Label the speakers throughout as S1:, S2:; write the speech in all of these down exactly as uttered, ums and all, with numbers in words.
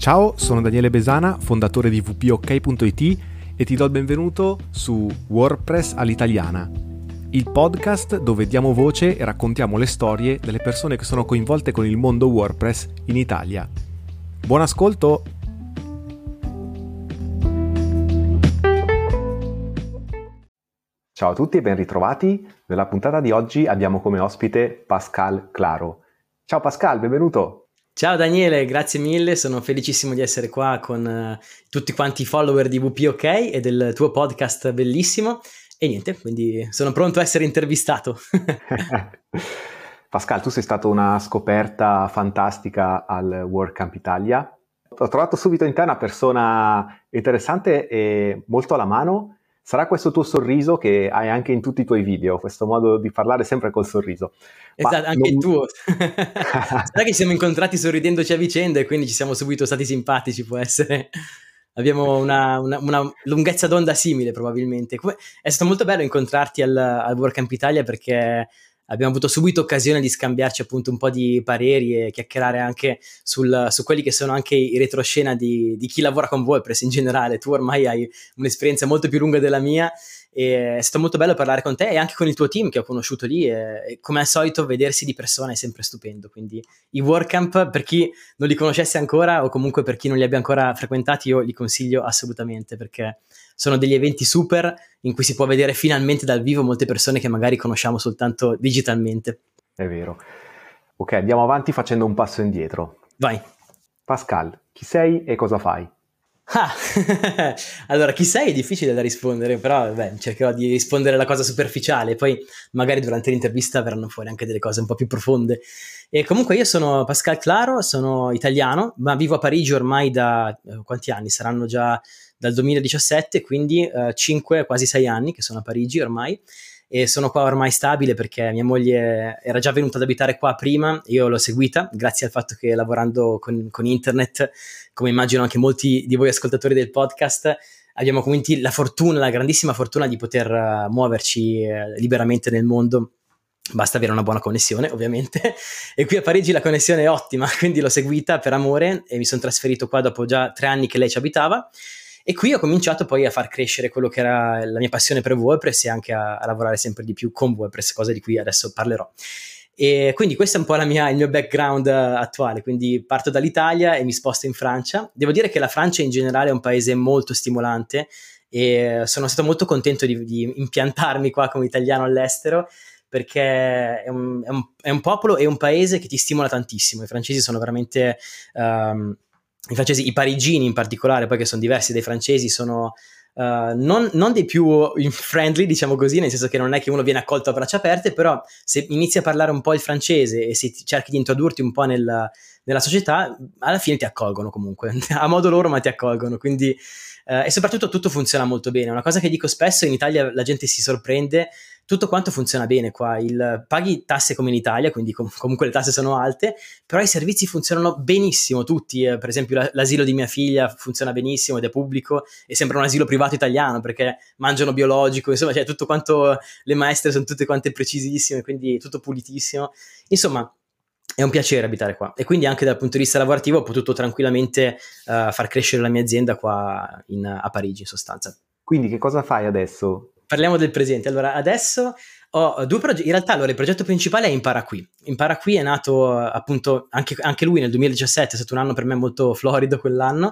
S1: Ciao, sono Daniele Besana, fondatore di w p o k punto i t e ti do il benvenuto su WordPress all'italiana, il podcast dove diamo voce e raccontiamo le storie delle persone che sono coinvolte con il mondo WordPress in Italia. Buon ascolto! Ciao a tutti e ben ritrovati. Nella puntata di oggi abbiamo come ospite Pascal Claro. Ciao Pascal, benvenuto!
S2: Ciao Daniele, grazie mille, sono felicissimo di essere qua con uh, tutti quanti i follower di W P O K e del tuo podcast bellissimo e niente, quindi sono pronto a essere intervistato.
S1: Pascal, tu sei stato una scoperta fantastica al WordCamp Italia. Ho trovato subito in te una persona interessante e molto alla mano. Sarà questo tuo sorriso che hai anche in tutti i tuoi video, questo modo di parlare sempre col sorriso.
S2: Esatto,
S1: Ma
S2: anche
S1: non...
S2: il tuo. Sarà che siamo incontrati sorridendoci a vicenda e quindi ci siamo subito stati simpatici, può essere. Abbiamo una, una, una lunghezza d'onda simile probabilmente. È stato molto bello incontrarti al, al WordCamp Italia perché abbiamo avuto subito occasione di scambiarci appunto un po' di pareri e chiacchierare anche sul, su quelli che sono anche i retroscena di, di chi lavora con WordPress in generale. Tu ormai hai un'esperienza molto più lunga della mia e è stato molto bello parlare con te e anche con il tuo team che ho conosciuto lì e, e come al solito vedersi di persona è sempre stupendo. Quindi i WordCamp, per chi non li conoscesse ancora o comunque per chi non li abbia ancora frequentati, io li consiglio assolutamente perché sono degli eventi super in cui si può vedere finalmente dal vivo molte persone che magari conosciamo soltanto digitalmente.
S1: È vero. Ok, andiamo avanti facendo un passo indietro.
S2: Vai.
S1: Pascal, chi sei e cosa fai?
S2: Ah, allora, chi sei è difficile da rispondere, però beh, cercherò di rispondere alla cosa superficiale, poi magari durante l'intervista verranno fuori anche delle cose un po' più profonde. E comunque io sono Pascal Claro, sono italiano, ma vivo a Parigi ormai da eh, quanti anni? Saranno già dal duemiladiciassette, quindi eh, cinque, quasi sei anni che sono a Parigi ormai. E sono qua ormai stabile perché mia moglie era già venuta ad abitare qua prima, io l'ho seguita grazie al fatto che lavorando con, con internet, come immagino anche molti di voi ascoltatori del podcast, abbiamo quindi la fortuna, la grandissima fortuna di poter uh, muoverci uh, liberamente nel mondo. Basta avere una buona connessione, ovviamente, e qui a Parigi la connessione è ottima, quindi l'ho seguita per amore e mi sono trasferito qua dopo già tre anni che lei ci abitava. E qui ho cominciato poi a far crescere quello che era la mia passione per WordPress e anche a, a lavorare sempre di più con WordPress, cosa di cui adesso parlerò. E quindi questo è un po' la mia, il mio background uh, attuale, quindi parto dall'Italia e mi sposto in Francia. Devo dire che la Francia in generale è un paese molto stimolante e sono stato molto contento di, di impiantarmi qua come italiano all'estero perché è un, è, un, è un popolo e un paese che ti stimola tantissimo. I francesi sono veramente... Um, I francesi, i parigini in particolare, poi che sono diversi dai francesi, sono uh, non, non dei più friendly, diciamo così, nel senso che non è che uno viene accolto a braccia aperte, però se inizi a parlare un po' il francese e se cerchi di introdurti un po' nel, nella società, alla fine ti accolgono comunque, a modo loro ma ti accolgono, quindi uh, e soprattutto tutto funziona molto bene. Una cosa che dico spesso, in Italia la gente si sorprende, tutto quanto funziona bene qua, il, paghi tasse come in Italia, quindi com- comunque le tasse sono alte, però i servizi funzionano benissimo tutti, eh, per esempio la- l'asilo di mia figlia funziona benissimo ed è pubblico e sembra un asilo privato italiano perché mangiano biologico, insomma, cioè tutto quanto, le maestre sono tutte quante precisissime, quindi tutto pulitissimo, insomma è un piacere abitare qua e quindi anche dal punto di vista lavorativo ho potuto tranquillamente uh, far crescere la mia azienda qua in, a Parigi in sostanza.
S1: Quindi che cosa fai adesso?
S2: Parliamo del presente. Allora, adesso ho due progetti. In realtà, allora, il progetto principale è Impara Qui. Impara Qui è nato appunto anche, anche lui nel duemiladiciassette, è stato un anno per me molto florido quell'anno.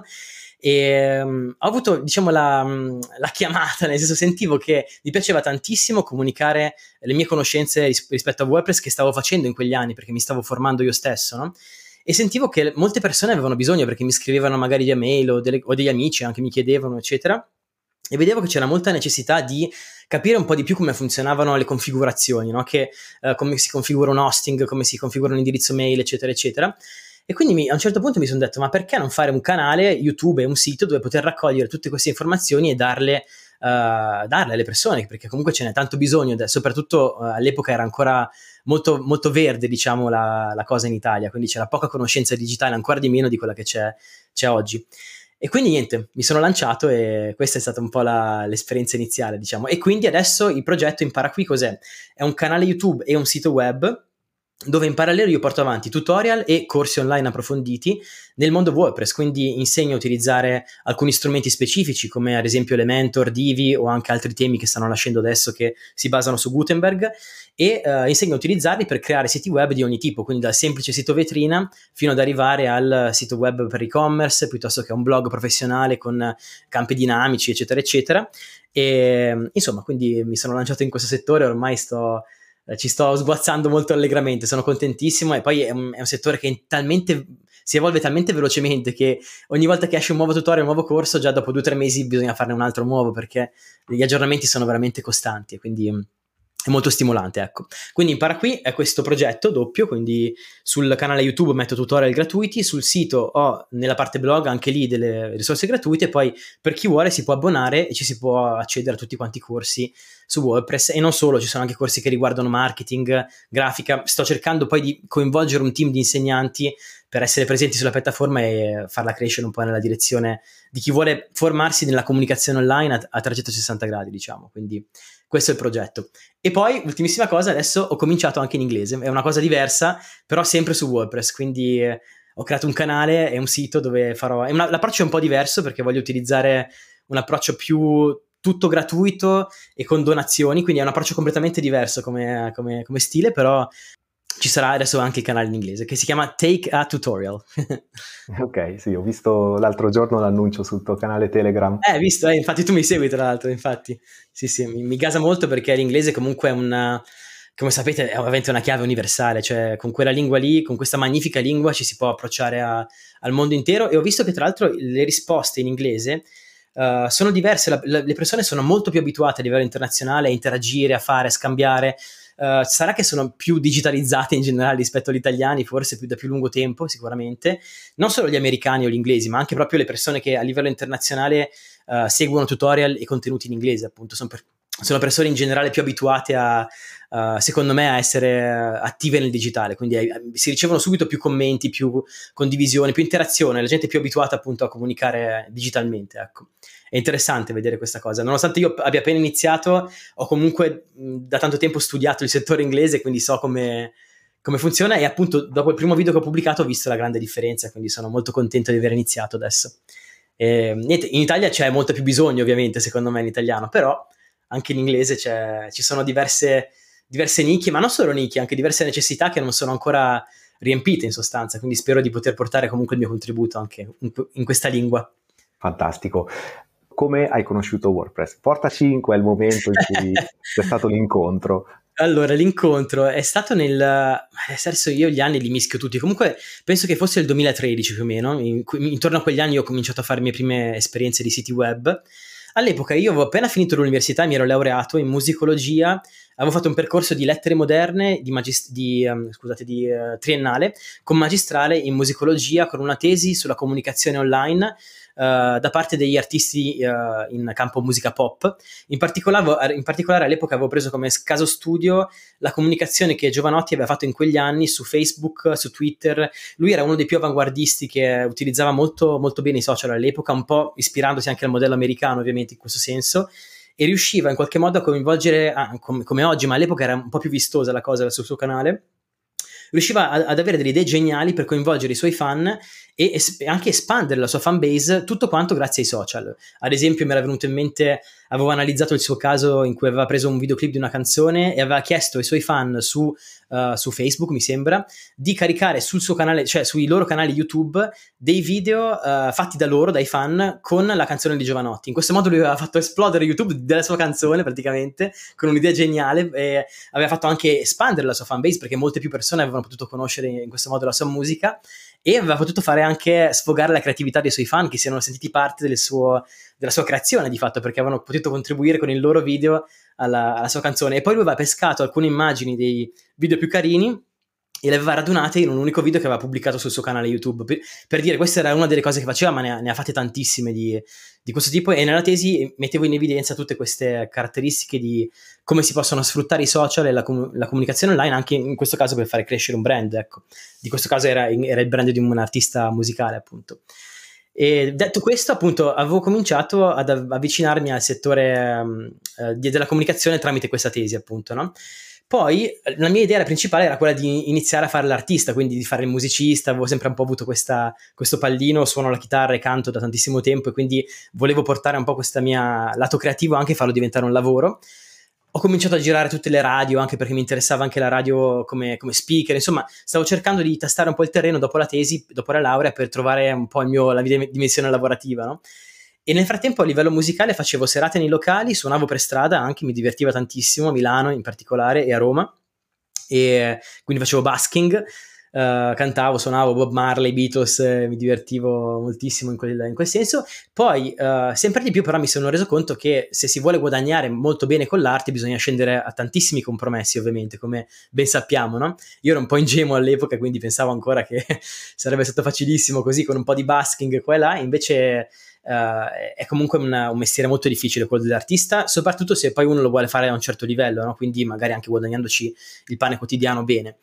S2: E um, ho avuto, diciamo, la, um, la chiamata, nel senso sentivo che mi piaceva tantissimo comunicare le mie conoscenze ris- rispetto a WordPress che stavo facendo in quegli anni, perché mi stavo formando io stesso, no? E sentivo che molte persone avevano bisogno perché mi scrivevano magari via mail o, delle, o degli amici anche mi chiedevano, eccetera. E vedevo che c'era molta necessità di capire un po' di più come funzionavano le configurazioni, no? Che, uh, come si configura un hosting, come si configura un indirizzo mail, eccetera, eccetera. E quindi mi, a un certo punto mi sono detto, ma perché non fare un canale YouTube e un sito dove poter raccogliere tutte queste informazioni e darle, uh, darle alle persone, perché comunque ce n'è tanto bisogno, soprattutto uh, all'epoca era ancora molto, molto verde, diciamo, la, la cosa in Italia, quindi c'era poca conoscenza digitale, ancora di meno di quella che c'è, c'è oggi. E quindi niente, mi sono lanciato e questa è stata un po' la, l'esperienza iniziale, diciamo. E quindi adesso il progetto Impara Qui cos'è? È un canale YouTube e un sito web dove in parallelo io porto avanti tutorial e corsi online approfonditi nel mondo WordPress, quindi insegno a utilizzare alcuni strumenti specifici come ad esempio Elementor, Divi o anche altri temi che stanno nascendo adesso che si basano su Gutenberg, e uh, insegno a utilizzarli per creare siti web di ogni tipo, quindi dal semplice sito vetrina fino ad arrivare al sito web per e-commerce, piuttosto che a un blog professionale con campi dinamici, eccetera eccetera. E insomma, quindi mi sono lanciato in questo settore, ormai sto ci sto sguazzando molto allegramente, sono contentissimo, e poi è un, è un settore che talmente, si evolve talmente velocemente che ogni volta che esce un nuovo tutorial, un nuovo corso, già dopo due o tre mesi bisogna farne un altro nuovo, perché gli aggiornamenti sono veramente costanti, e quindi è molto stimolante, ecco. Quindi Impara Qui è questo progetto doppio, quindi sul canale YouTube metto tutorial gratuiti, sul sito ho nella parte blog anche lì delle risorse gratuite, poi per chi vuole si può abbonare e ci si può accedere a tutti quanti i corsi su WordPress, e non solo, ci sono anche corsi che riguardano marketing, grafica. Sto cercando poi di coinvolgere un team di insegnanti per essere presenti sulla piattaforma e farla crescere un po' nella direzione di chi vuole formarsi nella comunicazione online a, a trecentosessanta gradi, diciamo. Quindi questo è il progetto. E poi, ultimissima cosa, adesso ho cominciato anche in inglese, è una cosa diversa, però sempre su WordPress, quindi eh, ho creato un canale e un sito dove farò... È una, l'approccio è un po' diverso, perché voglio utilizzare un approccio più tutto gratuito e con donazioni, quindi è un approccio completamente diverso come, come, come stile, però ci sarà adesso anche il canale in inglese, che si chiama Take a Tutorial.
S3: Ok, sì, ho visto l'altro giorno l'annuncio sul tuo canale Telegram.
S2: Eh, visto, eh, infatti tu mi segui tra l'altro, infatti. Sì, sì, mi, mi gasa molto, perché l'inglese comunque è una, come sapete, è ovviamente una chiave universale, cioè con quella lingua lì, con questa magnifica lingua ci si può approcciare a, al mondo intero, e ho visto che tra l'altro le risposte in inglese uh, sono diverse, la, la, le persone sono molto più abituate a livello internazionale a interagire, a fare, a scambiare. Uh, sarà che sono più digitalizzate in generale rispetto agli italiani, forse più da più lungo tempo sicuramente, non solo gli americani o gli inglesi, ma anche proprio le persone che a livello internazionale uh, seguono tutorial e contenuti in inglese, appunto sono, per, sono persone in generale più abituate a, uh, secondo me, a essere attive nel digitale, quindi eh, si ricevono subito più commenti, più condivisioni, più interazione, la gente è più abituata appunto a comunicare digitalmente, ecco. È interessante vedere questa cosa, nonostante io abbia appena iniziato, ho comunque mh, da tanto tempo studiato il settore inglese, quindi so come, come funziona, e appunto dopo il primo video che ho pubblicato ho visto la grande differenza, quindi sono molto contento di aver iniziato adesso. E, niente, in Italia c'è molto più bisogno ovviamente secondo me in italiano, però anche in inglese c'è, ci sono diverse, diverse nicchie, ma non solo nicchie, anche diverse necessità che non sono ancora riempite in sostanza, quindi spero di poter portare comunque il mio contributo anche in, in questa lingua.
S3: Fantastico. Come hai conosciuto WordPress? Portaci in quel momento in cui c'è stato l'incontro.
S2: Allora, l'incontro è stato nel... adesso io gli anni li mischio tutti, comunque penso che fosse il duemilatredici più o meno, in, intorno a quegli anni ho cominciato a fare le mie prime esperienze di siti web. All'epoca io avevo appena finito l'università, mi ero laureato in musicologia, avevo fatto un percorso di lettere moderne, di, magist- di, um, scusate, di uh, triennale, con magistrale in musicologia, con una tesi sulla comunicazione online, Uh, da parte degli artisti uh, in campo musica pop. In particolare, in particolare all'epoca avevo preso come caso studio la comunicazione che Jovanotti aveva fatto in quegli anni su Facebook, su Twitter. Lui era uno dei più avanguardisti che utilizzava molto, molto bene i social all'epoca, un po' ispirandosi anche al modello americano ovviamente in questo senso, e riusciva in qualche modo a coinvolgere, ah, come, come oggi, ma all'epoca era un po' più vistosa la cosa sul suo canale, riusciva a, ad avere delle idee geniali per coinvolgere i suoi fan e es- anche espandere la sua fan base, tutto quanto grazie ai social. Ad esempio mi era venuto in mente, avevo analizzato il suo caso in cui aveva preso un videoclip di una canzone e aveva chiesto ai suoi fan su, uh, su Facebook, mi sembra, di caricare sul suo canale, cioè sui loro canali YouTube, dei video uh, fatti da loro, dai fan, con la canzone di Jovanotti. In questo modo lui aveva fatto esplodere YouTube della sua canzone praticamente, con un'idea geniale, e aveva fatto anche espandere la sua fan base, perché molte più persone avevano potuto conoscere in questo modo la sua musica, e aveva potuto fare anche sfogare la creatività dei suoi fan, che si erano sentiti parte del suo, della sua creazione di fatto, perché avevano potuto contribuire con il loro video alla, alla sua canzone. E poi lui aveva pescato alcune immagini dei video più carini e le aveva radunate in un unico video che aveva pubblicato sul suo canale YouTube, per, per dire, questa era una delle cose che faceva, ma ne ha, ne ha fatte tantissime di, di questo tipo, e nella tesi mettevo in evidenza tutte queste caratteristiche di come si possono sfruttare i social e la, com- la comunicazione online, anche in questo caso per fare crescere un brand, ecco. Di questo caso era, era il brand di un artista musicale, appunto. E detto questo, appunto, avevo cominciato ad avvicinarmi al settore um, uh, della comunicazione tramite questa tesi, appunto, no? Poi la mia idea principale era quella di iniziare a fare l'artista, quindi di fare il musicista. Avevo sempre un po' avuto questa, questo pallino, suono la chitarra e canto da tantissimo tempo, e quindi volevo portare un po' questa mia lato creativo, anche farlo diventare un lavoro. Ho cominciato a girare tutte le radio, anche perché mi interessava anche la radio come, come speaker. Insomma, stavo cercando di tastare un po' il terreno dopo la tesi, dopo la laurea, per trovare un po' il mio, la mia dimensione lavorativa, no? E nel frattempo a livello musicale facevo serate nei locali, suonavo per strada anche, mi divertiva tantissimo, a Milano in particolare e a Roma, e quindi facevo busking, uh, cantavo, suonavo Bob Marley, Beatles, eh, mi divertivo moltissimo in quel, in quel senso. Poi uh, sempre di più però mi sono reso conto che se si vuole guadagnare molto bene con l'arte bisogna scendere a tantissimi compromessi, ovviamente, come ben sappiamo, no? Io ero un po' ingenuo all'epoca, quindi pensavo ancora che sarebbe stato facilissimo così con un po' di busking qua e là, invece Uh, è comunque una, un mestiere molto difficile quello dell'artista, soprattutto se poi uno lo vuole fare a un certo livello, no? Quindi magari anche guadagnandoci il pane quotidiano bene.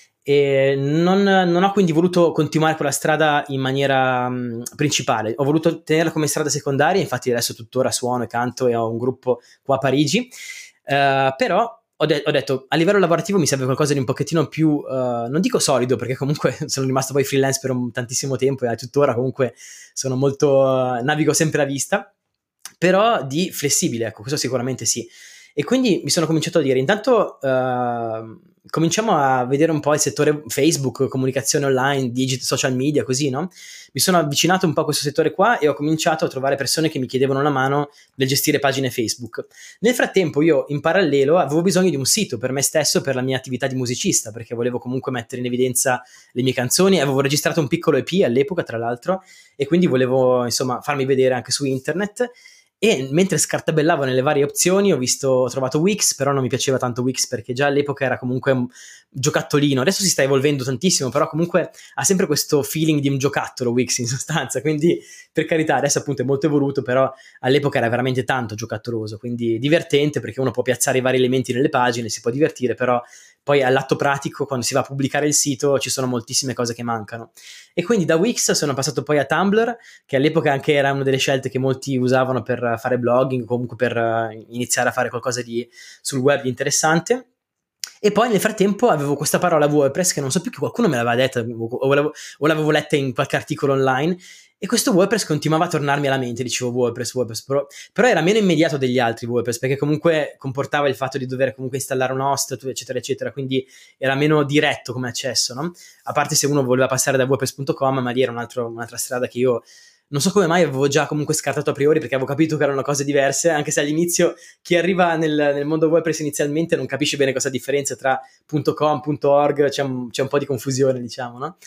S2: E non, non ho quindi voluto continuare quella strada in maniera um, principale, ho voluto tenerla come strada secondaria. Infatti adesso tuttora suono e canto e ho un gruppo qua a Parigi, uh, però Ho, de- ho detto a livello lavorativo mi serve qualcosa di un pochettino più, uh, non dico solido, perché comunque sono rimasto poi freelance per un tantissimo tempo e tuttora comunque sono molto, uh, navigo sempre a vista, però di flessibile, ecco, questo sicuramente sì. E quindi mi sono cominciato a dire, intanto uh, cominciamo a vedere un po' il settore Facebook, comunicazione online, digital, social media, così, no? Mi sono avvicinato un po' a questo settore qua e ho cominciato a trovare persone che mi chiedevano una mano nel gestire pagine Facebook. Nel frattempo io in parallelo avevo bisogno di un sito per me stesso, per la mia attività di musicista, perché volevo comunque mettere in evidenza le mie canzoni. Avevo registrato un piccolo E P all'epoca, tra l'altro, e quindi volevo insomma farmi vedere anche su internet. E mentre scartabellavo nelle varie opzioni ho visto, ho trovato Wix, però non mi piaceva tanto Wix perché già all'epoca era comunque un giocattolino. Adesso si sta evolvendo tantissimo, però comunque ha sempre questo feeling di un giocattolo Wix in sostanza, quindi per carità adesso appunto è molto evoluto, però all'epoca era veramente tanto giocattoloso, quindi divertente perché uno può piazzare i vari elementi nelle pagine, si può divertire, però poi all'atto pratico, quando si va a pubblicare il sito, ci sono moltissime cose che mancano. E quindi da Wix sono passato poi a Tumblr, che all'epoca anche era una delle scelte che molti usavano per fare blogging, comunque per iniziare a fare qualcosa di, sul web di interessante. E poi nel frattempo avevo questa parola WordPress che non so più, che qualcuno me l'aveva detta o l'avevo, o l'avevo letta in qualche articolo online, e questo WordPress continuava a tornarmi alla mente. Dicevo WordPress, WordPress, però, però era meno immediato degli altri WordPress, perché comunque comportava il fatto di dover comunque installare un host, eccetera eccetera, quindi era meno diretto come accesso, no? A parte se uno voleva passare da wordpress punto com, ma lì era un altro, un'altra strada che io non so come mai avevo già comunque scartato a priori, perché avevo capito che erano cose diverse, anche se all'inizio chi arriva nel, nel mondo WordPress inizialmente non capisce bene cosa differenzia tra .com, .org, c'è un, c'è un po' di confusione, diciamo, no?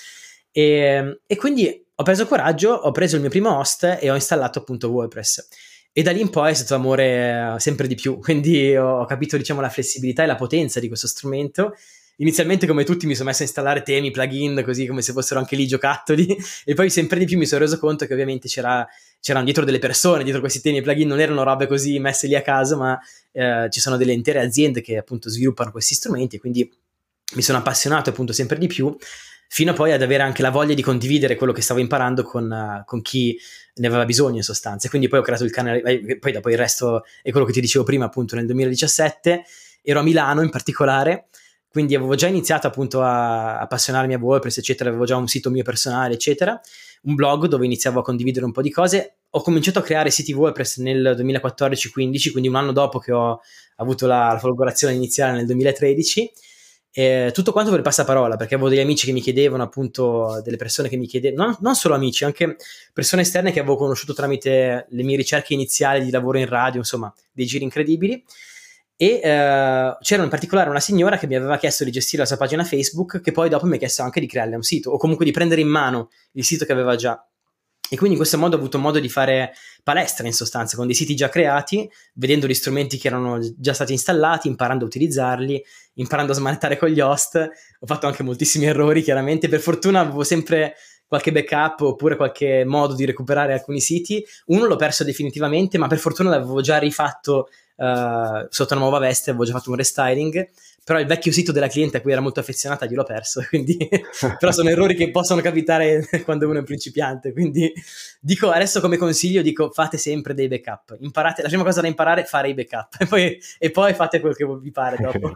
S2: E, e quindi ho preso coraggio, ho preso il mio primo host e ho installato appunto WordPress. E da lì in poi è stato amore sempre di più, quindi ho capito, diciamo, la flessibilità e la potenza di questo strumento. Inizialmente, come tutti, mi sono messo a installare temi, plugin, così come se fossero anche lì giocattoli, e poi sempre di più mi sono reso conto che ovviamente c'era, c'erano dietro delle persone, dietro questi temi e plugin, non erano robe così messe lì a caso, ma eh, ci sono delle intere aziende che appunto sviluppano questi strumenti, e quindi mi sono appassionato appunto sempre di più, fino poi ad avere anche la voglia di condividere quello che stavo imparando con, uh, con chi ne aveva bisogno in sostanza. E quindi poi ho creato il canale, eh, poi dopo il resto è quello che ti dicevo prima, appunto nel duemiladiciassette ero a Milano in particolare, quindi avevo già iniziato appunto a appassionarmi a WordPress eccetera, avevo già un sito mio personale eccetera, un blog dove iniziavo a condividere un po' di cose. Ho cominciato a creare siti WordPress nel duemilaquattordici quindici, quindi un anno dopo che ho avuto la, la folgorazione iniziale nel duemilatredici. Eh, tutto quanto per passaparola, perché avevo degli amici che mi chiedevano, appunto delle persone che mi chiedevano, non, non solo amici, anche persone esterne che avevo conosciuto tramite le mie ricerche iniziali di lavoro in radio, insomma dei giri incredibili. E eh, c'era in particolare una signora che mi aveva chiesto di gestire la sua pagina Facebook, che poi dopo mi ha chiesto anche di crearle un sito, o comunque di prendere in mano il sito che aveva già. E quindi in questo modo ho avuto modo di fare palestra in sostanza, con dei siti già creati, vedendo gli strumenti che erano già stati installati, imparando a utilizzarli, imparando a smanettare con gli host. Ho fatto anche moltissimi errori, chiaramente. Per fortuna avevo sempre qualche backup oppure qualche modo di recuperare alcuni siti. Uno l'ho perso definitivamente, ma per fortuna l'avevo già rifatto uh, sotto una nuova veste, avevo già fatto un restyling, però il vecchio sito della cliente a cui era molto affezionata gliel'ho perso, quindi però sono errori che possono capitare quando uno è un principiante, quindi dico adesso come consiglio, dico fate sempre dei backup, imparate, la prima cosa da imparare è fare i backup e poi, e poi fate quel che vi pare dopo.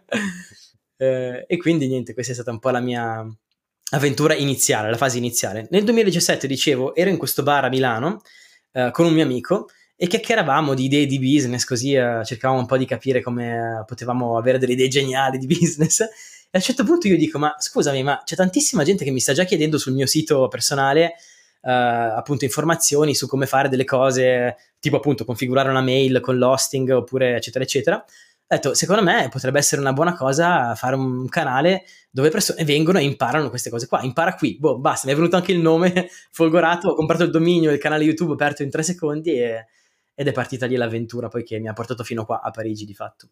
S2: eh, e quindi niente, questa è stata un po' la mia avventura iniziale, la fase iniziale. Nel duemiladiciassette, dicevo, ero in questo bar a Milano eh, con un mio amico e chiacchieravamo di idee di business, così eh, cercavamo un po' di capire come eh, potevamo avere delle idee geniali di business. E a un certo punto io dico, ma scusami, ma c'è tantissima gente che mi sta già chiedendo sul mio sito personale eh, appunto informazioni su come fare delle cose, tipo appunto configurare una mail con l'hosting oppure eccetera eccetera. Ho detto, secondo me potrebbe essere una buona cosa fare un canale dove persone vengono e imparano queste cose qua. Impara qui, boh, basta, mi è venuto anche il nome folgorato, ho comprato il dominio del canale YouTube aperto in tre secondi e, ed è partita lì l'avventura poi che mi ha portato fino qua a Parigi di fatto.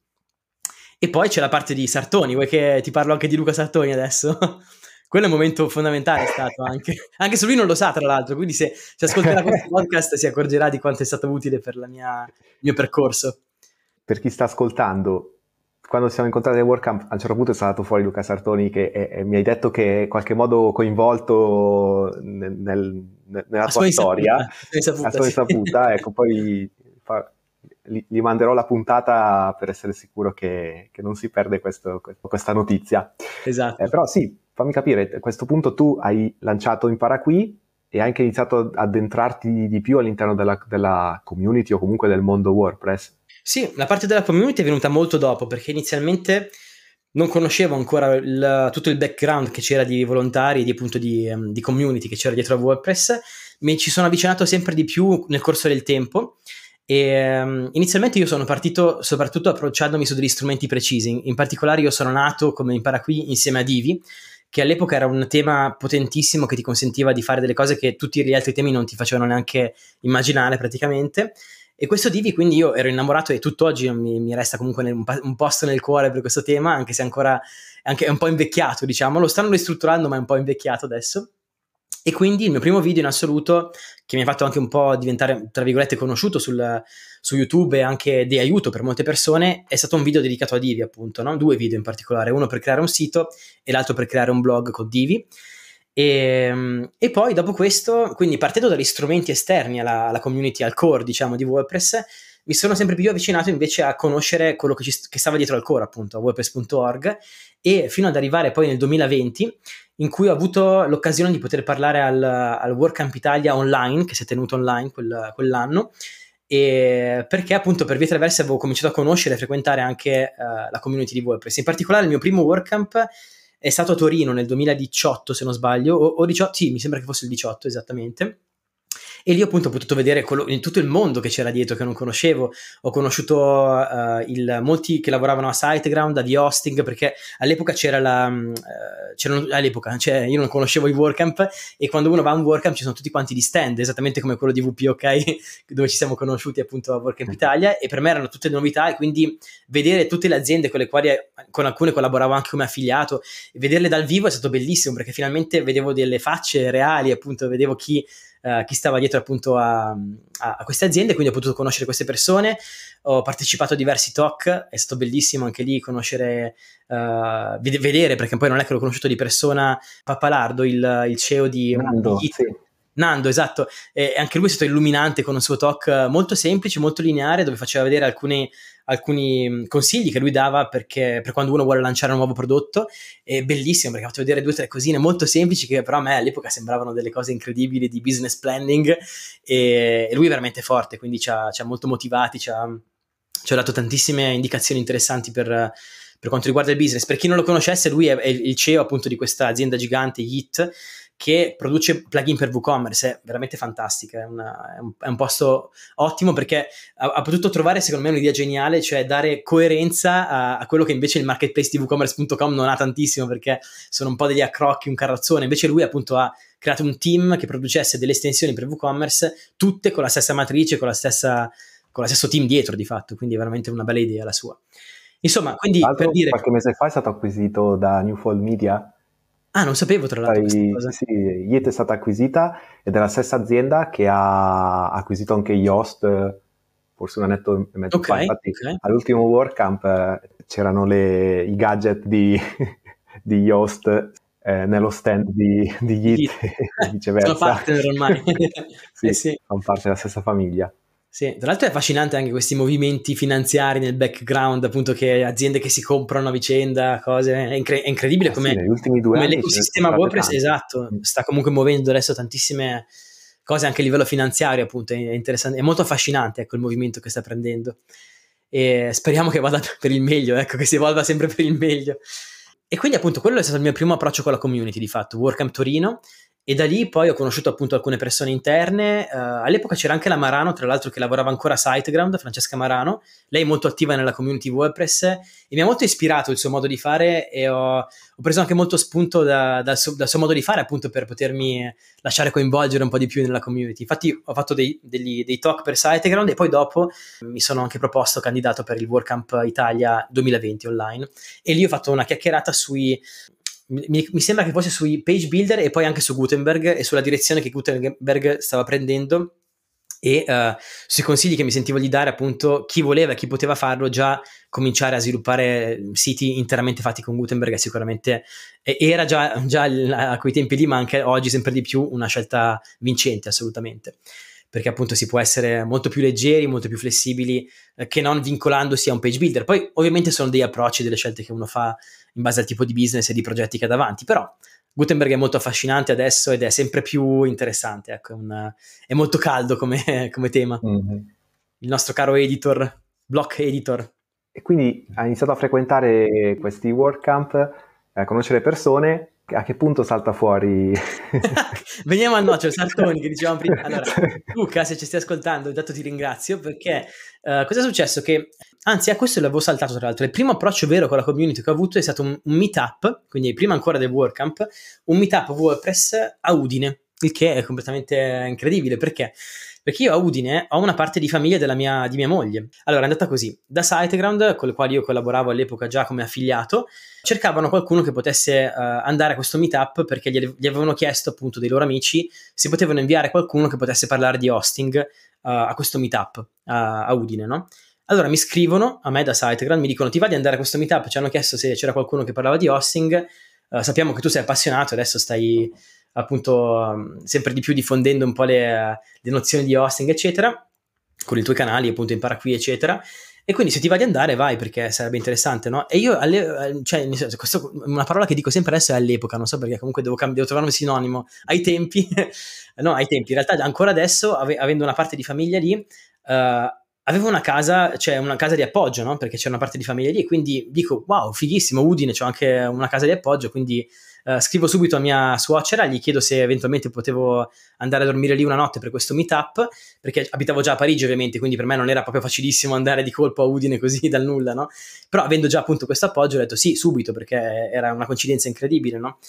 S2: E poi c'è la parte di Sartoni, vuoi che ti parlo anche di Luca Sartoni adesso? Quello è un momento fondamentale, è stato anche, anche se lui non lo sa tra l'altro, quindi se, se ascolterà questo podcast si accorgerà di quanto è stato utile per la mia, il mio percorso.
S3: Per chi sta ascoltando, quando siamo incontrati al WordCamp, a un certo punto è saltato fuori Luca Sartoni che è, è, mi hai detto che è in qualche modo coinvolto nel, nel, nella a tua storia,
S2: insaputa,
S3: a sua insaputa, sì. Ecco, poi fa, gli, gli manderò la puntata per essere sicuro che, che non si perde questo, questa notizia.
S2: Esatto.
S3: Eh, però sì, fammi capire, a questo punto tu hai lanciato Impara Qui e hai anche iniziato ad addentrarti di più all'interno della, della community o comunque del mondo WordPress.
S2: Sì, la parte della community è venuta molto dopo, perché inizialmente non conoscevo ancora il, tutto il background che c'era di volontari, di appunto di, di community che c'era dietro a WordPress. Mi ci sono avvicinato sempre di più nel corso del tempo e um, inizialmente io sono partito soprattutto approcciandomi su degli strumenti precisi. In particolare io sono nato come Impara Qui insieme a Divi, che all'epoca era un tema potentissimo che ti consentiva di fare delle cose che tutti gli altri temi non ti facevano neanche immaginare praticamente. E questo Divi, quindi io ero innamorato e tutt'oggi mi, mi resta comunque nel, un posto nel cuore per questo tema, anche se ancora anche è un po' invecchiato, diciamo, lo stanno ristrutturando ma è un po' invecchiato adesso. E quindi il mio primo video in assoluto, che mi ha fatto anche un po' diventare, tra virgolette, conosciuto sul, su YouTube e anche di aiuto per molte persone, è stato un video dedicato a Divi, appunto, no? Due video in particolare, uno per creare un sito e l'altro per creare un blog con Divi. E, e poi dopo questo, quindi partendo dagli strumenti esterni alla, alla community, al core diciamo di WordPress, mi sono sempre più avvicinato invece a conoscere quello che, ci, che stava dietro al core, appunto a wordpress punto org, e fino ad arrivare poi nel duemilaventi in cui ho avuto l'occasione di poter parlare al, al WordCamp Italia online, che si è tenuto online quel, quell'anno, e perché appunto per vie traverse avevo cominciato a conoscere e frequentare anche uh, la community di WordPress. In particolare il mio primo WordCamp è stato a Torino nel duemiladiciotto, se non sbaglio, o, o diciotto, sì, mi sembra che fosse il diciotto esattamente. E lì ho appunto potuto vedere quello, in tutto il mondo che c'era dietro, che non conoscevo. Ho conosciuto uh, il, molti che lavoravano a SiteGround, a V-Hosting, perché all'epoca c'era la... Uh, c'erano, all'epoca, cioè io non conoscevo i WordCamp, e quando uno va a un WordCamp ci sono tutti quanti gli stand, esattamente come quello di V P, ok? Dove ci siamo conosciuti appunto a WordCamp Italia, e per me erano tutte novità, e quindi vedere tutte le aziende con le quali, con alcune collaboravo anche come affiliato, e vederle dal vivo è stato bellissimo, perché finalmente vedevo delle facce reali, appunto vedevo chi... Uh, chi stava dietro appunto a, a, a queste aziende, quindi ho potuto conoscere queste persone, ho partecipato a diversi talk, è stato bellissimo anche lì conoscere, uh, ved- vedere, perché poi non è che l'ho conosciuto di persona, Pappalardo, il, il C E O di
S3: Nando,
S2: di
S3: sì.
S2: Nando, esatto, e anche lui è stato illuminante con un suo talk molto semplice, molto lineare, dove faceva vedere alcuni, alcuni consigli che lui dava perché, per quando uno vuole lanciare un nuovo prodotto. È bellissimo perché ha fatto vedere due o tre cosine molto semplici che però a me all'epoca sembravano delle cose incredibili di business planning, e, e lui è veramente forte, quindi ci ha, ci ha molto motivati, ci ha, ci ha dato tantissime indicazioni interessanti per, per quanto riguarda il business. Per chi non lo conoscesse, lui è, è il C E O appunto di questa azienda gigante Yeet, che produce plugin per WooCommerce. È veramente fantastica, è, una, è, un, è un posto ottimo perché ha, ha potuto trovare secondo me un'idea geniale, cioè dare coerenza a, a quello che invece il marketplace di WooCommerce punto com non ha tantissimo, perché sono un po' degli accrocchi, un carrozzone. Invece lui appunto ha creato un team che producesse delle estensioni per WooCommerce, tutte con la stessa matrice, con la stessa, con lo stesso team dietro di fatto, quindi è veramente una bella idea la sua. Insomma, quindi per dire...
S3: qualche mese fa è stato acquisito da Newfold Media.
S2: Ah, non sapevo tra l'altro questa cosa.
S3: Sì, sì, Yeet è stata acquisita ed è la stessa azienda che ha acquisito anche Yoast forse un annetto e mezzo
S2: okay,
S3: fa. Infatti
S2: okay.
S3: all'ultimo WordCamp eh, c'erano le, i gadget di, di Yoast eh, nello stand di, di Git e viceversa.
S2: Sono partner ormai.
S3: Sì,
S2: eh sì.
S3: fanno parte della stessa famiglia.
S2: Sì, tra l'altro è affascinante anche questi movimenti finanziari nel background, appunto, che aziende che si comprano a vicenda, cose, è, incre- è incredibile
S3: Ah,
S2: come,
S3: sì, negli ultimi due
S2: come
S3: anni
S2: l'ecosistema WordPress,
S3: tanti.
S2: esatto, sta comunque muovendo adesso tantissime cose anche a livello finanziario, appunto, è interessante, è molto affascinante, ecco, il movimento che sta prendendo, e speriamo che vada per il meglio, ecco, che si evolva sempre per il meglio. E quindi appunto quello è stato il mio primo approccio con la community, di fatto, WordCamp Torino. E da lì poi ho conosciuto appunto alcune persone interne, uh, all'epoca c'era anche la Marano, tra l'altro, che lavorava ancora a SiteGround, Francesca Marano, lei è molto attiva nella community WordPress e mi ha molto ispirato il suo modo di fare, e ho, ho preso anche molto spunto da, dal, suo, dal suo modo di fare, appunto, per potermi lasciare coinvolgere un po' di più nella community. Infatti ho fatto dei, degli, dei talk per SiteGround e poi dopo mi sono anche proposto candidato per il WordCamp Italia duemilaventi online, e lì ho fatto una chiacchierata sui... Mi, mi sembra che fosse sui page builder e poi anche su Gutenberg e sulla direzione che Gutenberg stava prendendo, e uh, sui consigli che mi sentivo di dare, appunto, chi voleva e chi poteva farlo, già cominciare a sviluppare siti interamente fatti con Gutenberg è sicuramente, era già, già a quei tempi lì, ma anche oggi sempre di più, una scelta vincente assolutamente, perché appunto si può essere molto più leggeri, molto più flessibili, eh, che non vincolandosi a un page builder. Poi ovviamente sono degli approcci, delle scelte che uno fa in base al tipo di business e di progetti che ha davanti, però Gutenberg è molto affascinante adesso ed è sempre più interessante, ecco, è, una, è molto caldo come, come tema. Mm-hmm. Il nostro caro editor, block editor.
S3: E quindi hai iniziato a frequentare questi WordCamp, a conoscere persone. A che punto salta fuori?
S2: Veniamo al nocciolo, Sartoni, che dicevamo prima. Allora, Luca, se ci stai ascoltando, intanto ti ringrazio, perché uh, cosa è successo? Che, anzi, a questo l'avevo saltato, tra l'altro. Il primo approccio vero con la community che ho avuto è stato un, un meetup, quindi prima ancora del WordCamp, un meetup WordPress a Udine, il che è completamente incredibile. Perché? Perché io a Udine ho una parte di famiglia della mia, di mia moglie. Allora, è andata così. Da SiteGround, con il quale io collaboravo all'epoca già come affiliato, cercavano qualcuno che potesse uh, andare a questo meetup, perché gli, gli avevano chiesto, appunto, dei loro amici se potevano inviare qualcuno che potesse parlare di hosting uh, a questo meetup uh, a Udine, no? Allora mi scrivono a me da SiteGround, mi dicono: ti va di andare a questo meetup? Ci hanno chiesto se c'era qualcuno che parlava di hosting, uh, sappiamo che tu sei appassionato, adesso stai appunto um, sempre di più diffondendo un po' le, le nozioni di hosting, eccetera, con i tuoi canali, appunto, Impara Qui, eccetera, e quindi se ti va di andare vai, perché sarebbe interessante, no? E io, alle, cioè, questo, una parola che dico sempre adesso è all'epoca, non so perché, comunque devo, cambi- devo trovare un sinonimo, ai tempi, no, ai tempi, in realtà ancora adesso, ave- avendo una parte di famiglia lì, uh, avevo una casa, cioè una casa di appoggio, no? Perché c'è una parte di famiglia lì, quindi dico: wow, fighissimo, Udine, c'ho anche una casa di appoggio, quindi Uh, scrivo subito a mia suocera, gli chiedo se eventualmente potevo andare a dormire lì una notte per questo meetup, perché abitavo già a Parigi, ovviamente, quindi per me non era proprio facilissimo andare di colpo a Udine così dal nulla, no? Però avendo già appunto questo appoggio ho detto sì, subito, perché era una coincidenza incredibile, no?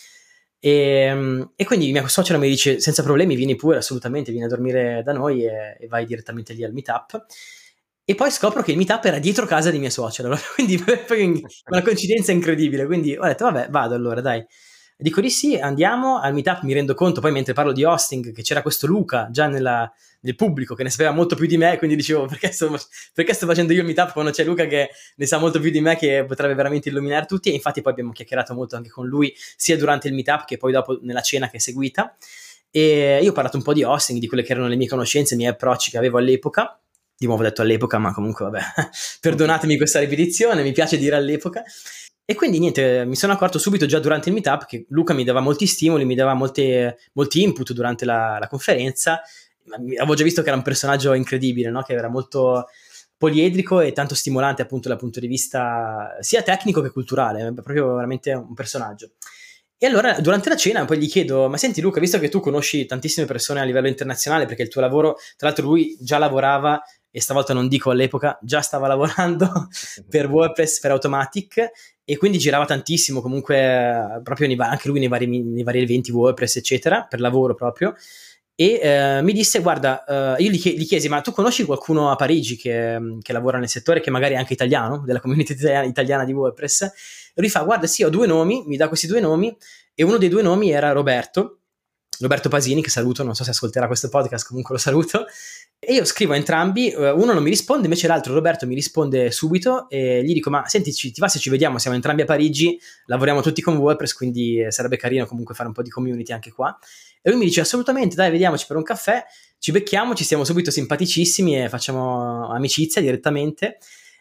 S2: E, e quindi mia suocera mi dice: senza problemi, vieni pure, assolutamente, vieni a dormire da noi e, e vai direttamente lì al meetup. E poi scopro che il meetup era dietro casa di mia suocera, quindi una coincidenza incredibile, quindi ho detto vabbè, vado allora, dai. Dico di sì, andiamo al meetup. Mi rendo conto poi, mentre parlo di hosting, che c'era questo Luca già nella, nel pubblico che ne sapeva molto più di me, quindi dicevo: perché sto, perché sto facendo io il meetup quando c'è Luca che ne sa molto più di me, che potrebbe veramente illuminare tutti. E infatti poi abbiamo chiacchierato molto anche con lui, sia durante il meetup che poi dopo nella cena che è seguita, e io ho parlato un po' di hosting, di quelle che erano le mie conoscenze, i miei approcci che avevo all'epoca. Di nuovo ho detto all'epoca, ma comunque vabbè, perdonatemi questa ripetizione, mi piace dire all'epoca. E quindi niente, mi sono accorto subito già durante il meetup che Luca mi dava molti stimoli, mi dava molte, molti input durante la, la conferenza. Avevo già visto che era un personaggio incredibile, no? Che era molto poliedrico e tanto stimolante, appunto, dal punto di vista sia tecnico che culturale, è proprio veramente un personaggio. E allora durante la cena poi gli chiedo: ma senti Luca, visto che tu conosci tantissime persone a livello internazionale, perché il tuo lavoro, tra l'altro lui già lavorava, e stavolta non dico all'epoca, già stava lavorando per WordPress, per Automatic, e quindi girava tantissimo comunque, proprio nei, anche lui nei vari, nei vari eventi WordPress, eccetera, per lavoro proprio. E eh, mi disse: guarda, eh, io gli, chie- gli chiesi: ma tu conosci qualcuno a Parigi che, che lavora nel settore, che magari è anche italiano, della community italiana, italiana di WordPress? E lui fa: guarda, sì, ho due nomi, mi dà questi due nomi, e uno dei due nomi era Roberto, Roberto Pasini, che saluto, non so se ascolterà questo podcast, comunque lo saluto. E io scrivo a entrambi, uno non mi risponde, invece l'altro, Roberto, mi risponde subito e gli dico: ma senti, ti va se ci vediamo? Siamo entrambi a Parigi, lavoriamo tutti con WordPress, quindi sarebbe carino comunque fare un po' di community anche qua. E lui mi dice: assolutamente, dai, vediamoci per un caffè, ci becchiamo, ci stiamo subito simpaticissimi e facciamo amicizia direttamente.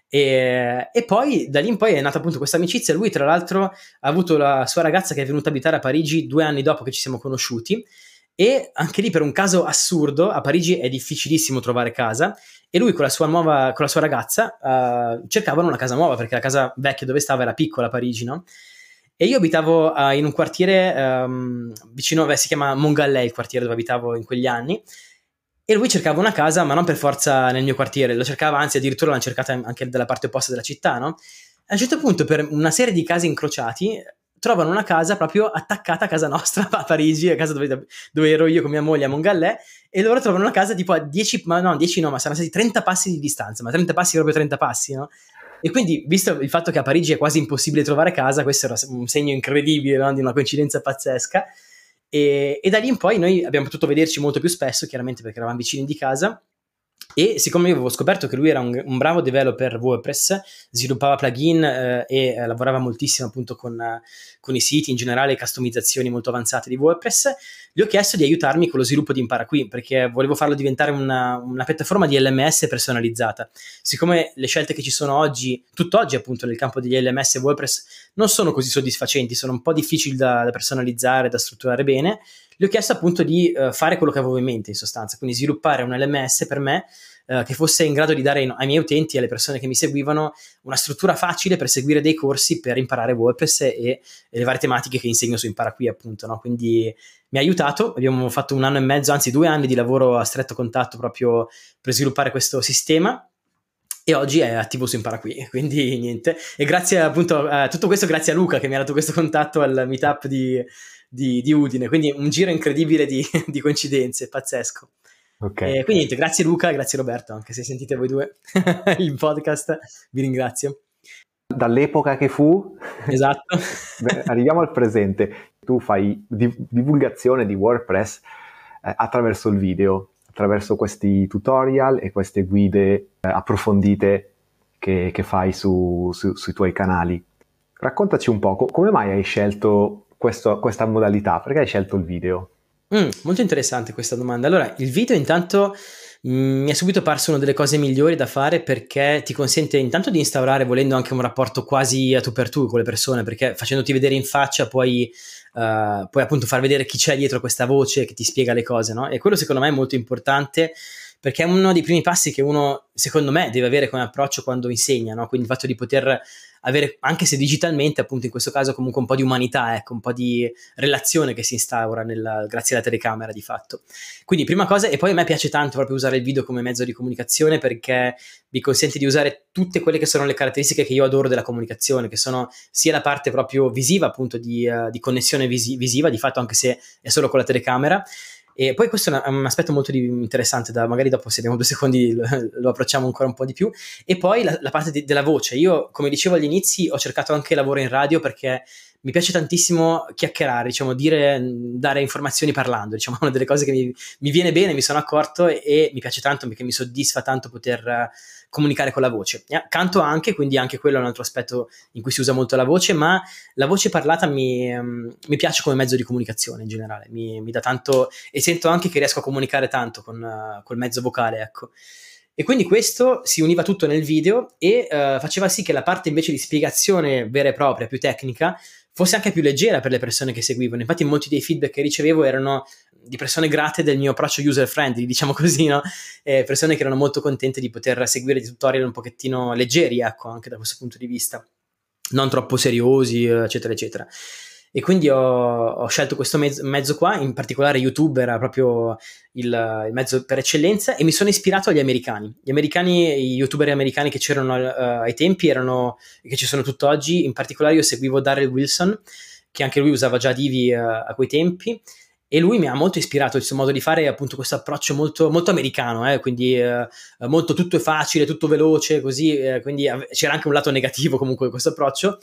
S2: E, e poi da lì in poi è nata appunto questa amicizia. Lui tra l'altro ha avuto la sua ragazza che è venuta a abitare a Parigi due anni dopo che ci siamo conosciuti. E anche lì, per un caso assurdo, a Parigi è difficilissimo trovare casa e lui con la sua nuova, con la sua ragazza uh, cercavano una casa nuova, perché la casa vecchia dove stava era piccola a Parigi, no? E io abitavo uh, in un quartiere um, vicino, beh, si chiama Montgallet, il quartiere dove abitavo in quegli anni, e lui cercava una casa, ma non per forza nel mio quartiere, lo cercava, anzi addirittura l'hanno cercata anche dalla parte opposta della città, no? A un certo punto, per una serie di casi incrociati, trovano una casa proprio attaccata a casa nostra a Parigi, a casa dove, dove ero io con mia moglie a Montgallet, e loro trovano una casa tipo a dieci, ma no, dieci no, ma saranno stati trenta passi di distanza, ma trenta passi proprio trenta passi, no? E quindi, visto il fatto che a Parigi è quasi impossibile trovare casa, questo era un segno incredibile, no? Di una coincidenza pazzesca, e, e da lì in poi noi abbiamo potuto vederci molto più spesso, chiaramente perché eravamo vicini di casa. E siccome io avevo scoperto che lui era un, un bravo developer WordPress, sviluppava plugin eh, e eh, lavorava moltissimo appunto con, uh, con i siti, in generale customizzazioni molto avanzate di WordPress, gli ho chiesto di aiutarmi con lo sviluppo di Impara Qui, perché volevo farlo diventare una, una piattaforma di L M S personalizzata. Siccome le scelte che ci sono oggi, tutt'oggi appunto nel campo degli L M S WordPress, non sono così soddisfacenti, sono un po' difficili da, da personalizzare, da strutturare bene, gli ho chiesto appunto di uh, fare quello che avevo in mente in sostanza, quindi sviluppare un L M S per me uh, che fosse in grado di dare ai miei utenti, alle persone che mi seguivano, una struttura facile per seguire dei corsi per imparare WordPress e, e le varie tematiche che insegno su Impara Qui appunto, no? Quindi mi ha aiutato, abbiamo fatto un anno e mezzo, anzi due anni di lavoro a stretto contatto proprio per sviluppare questo sistema. E oggi è attivo su Impara Qui, quindi niente. E grazie appunto a tutto questo, grazie a Luca che mi ha dato questo contatto al meetup di, di, di Udine, quindi un giro incredibile di, di coincidenze, pazzesco. Okay. E quindi niente, grazie Luca, grazie Roberto, anche se sentite voi due il podcast, vi ringrazio.
S3: Dall'epoca che fu,
S2: esatto.
S3: Beh, arriviamo al presente. Tu fai div- divulgazione di WordPress eh, attraverso il video, attraverso questi tutorial e queste guide eh, approfondite che, che fai su, su, sui tuoi canali. Raccontaci un po', co- come mai hai scelto questo, questa modalità? Perché hai scelto il video?
S2: Mm, molto interessante questa domanda. Allora, il video intanto mh, mi è subito parso una delle cose migliori da fare, perché ti consente intanto di instaurare, volendo, anche un rapporto quasi a tu per tu con le persone, perché facendoti vedere in faccia puoi, uh, puoi appunto far vedere chi c'è dietro questa voce che ti spiega le cose, no? E quello secondo me è molto importante, perché è uno dei primi passi che uno, secondo me, deve avere come approccio quando insegna, no? Quindi il fatto di poter avere, anche se digitalmente, appunto in questo caso comunque un po' di umanità, ecco, un po' di relazione che si instaura nella, grazie alla telecamera di fatto. Quindi prima cosa, e poi a me piace tanto proprio usare il video come mezzo di comunicazione, perché mi consente di usare tutte quelle che sono le caratteristiche che io adoro della comunicazione, che sono sia la parte proprio visiva, appunto di, uh, di connessione visi- visiva, di fatto, anche se è solo con la telecamera. E poi questo è un aspetto molto di, interessante, da, magari dopo, se abbiamo due secondi, lo, lo approcciamo ancora un po' di più. E poi la, la parte di, della voce. Io, come dicevo agli inizi, ho cercato anche lavoro in radio perché mi piace tantissimo chiacchierare, diciamo, dire, dare informazioni parlando, diciamo, una delle cose che mi, mi viene bene, mi sono accorto, e, e mi piace tanto perché mi soddisfa tanto poter uh, comunicare con la voce. Eh, canto anche, quindi anche quello è un altro aspetto in cui si usa molto la voce, ma la voce parlata mi, um, mi piace come mezzo di comunicazione in generale, mi, mi dà tanto, e sento anche che riesco a comunicare tanto con uh, col mezzo vocale, ecco. E quindi questo si univa tutto nel video e uh, faceva sì che la parte invece di spiegazione vera e propria, più tecnica, fosse anche più leggera per le persone che seguivano. Infatti molti dei feedback che ricevevo erano di persone grate del mio approccio user friendly, diciamo così, no? Eh, persone che erano molto contente di poter seguire dei tutorial un pochettino leggeri, ecco, anche da questo punto di vista, non troppo seriosi, eccetera eccetera. E quindi ho, ho scelto questo mezzo, mezzo qua, in particolare YouTube era proprio il, il mezzo per eccellenza, e mi sono ispirato agli americani. Gli americani, i youtuber americani che c'erano uh, ai tempi, erano, che ci sono tutt'oggi. In particolare io seguivo Darrell Wilson, che anche lui usava già Divi uh, a quei tempi, e lui mi ha molto ispirato il suo modo di fare, appunto questo approccio molto, molto americano, eh? Quindi eh, molto tutto è facile, tutto veloce, così, eh, quindi c'era anche un lato negativo comunque di questo approccio,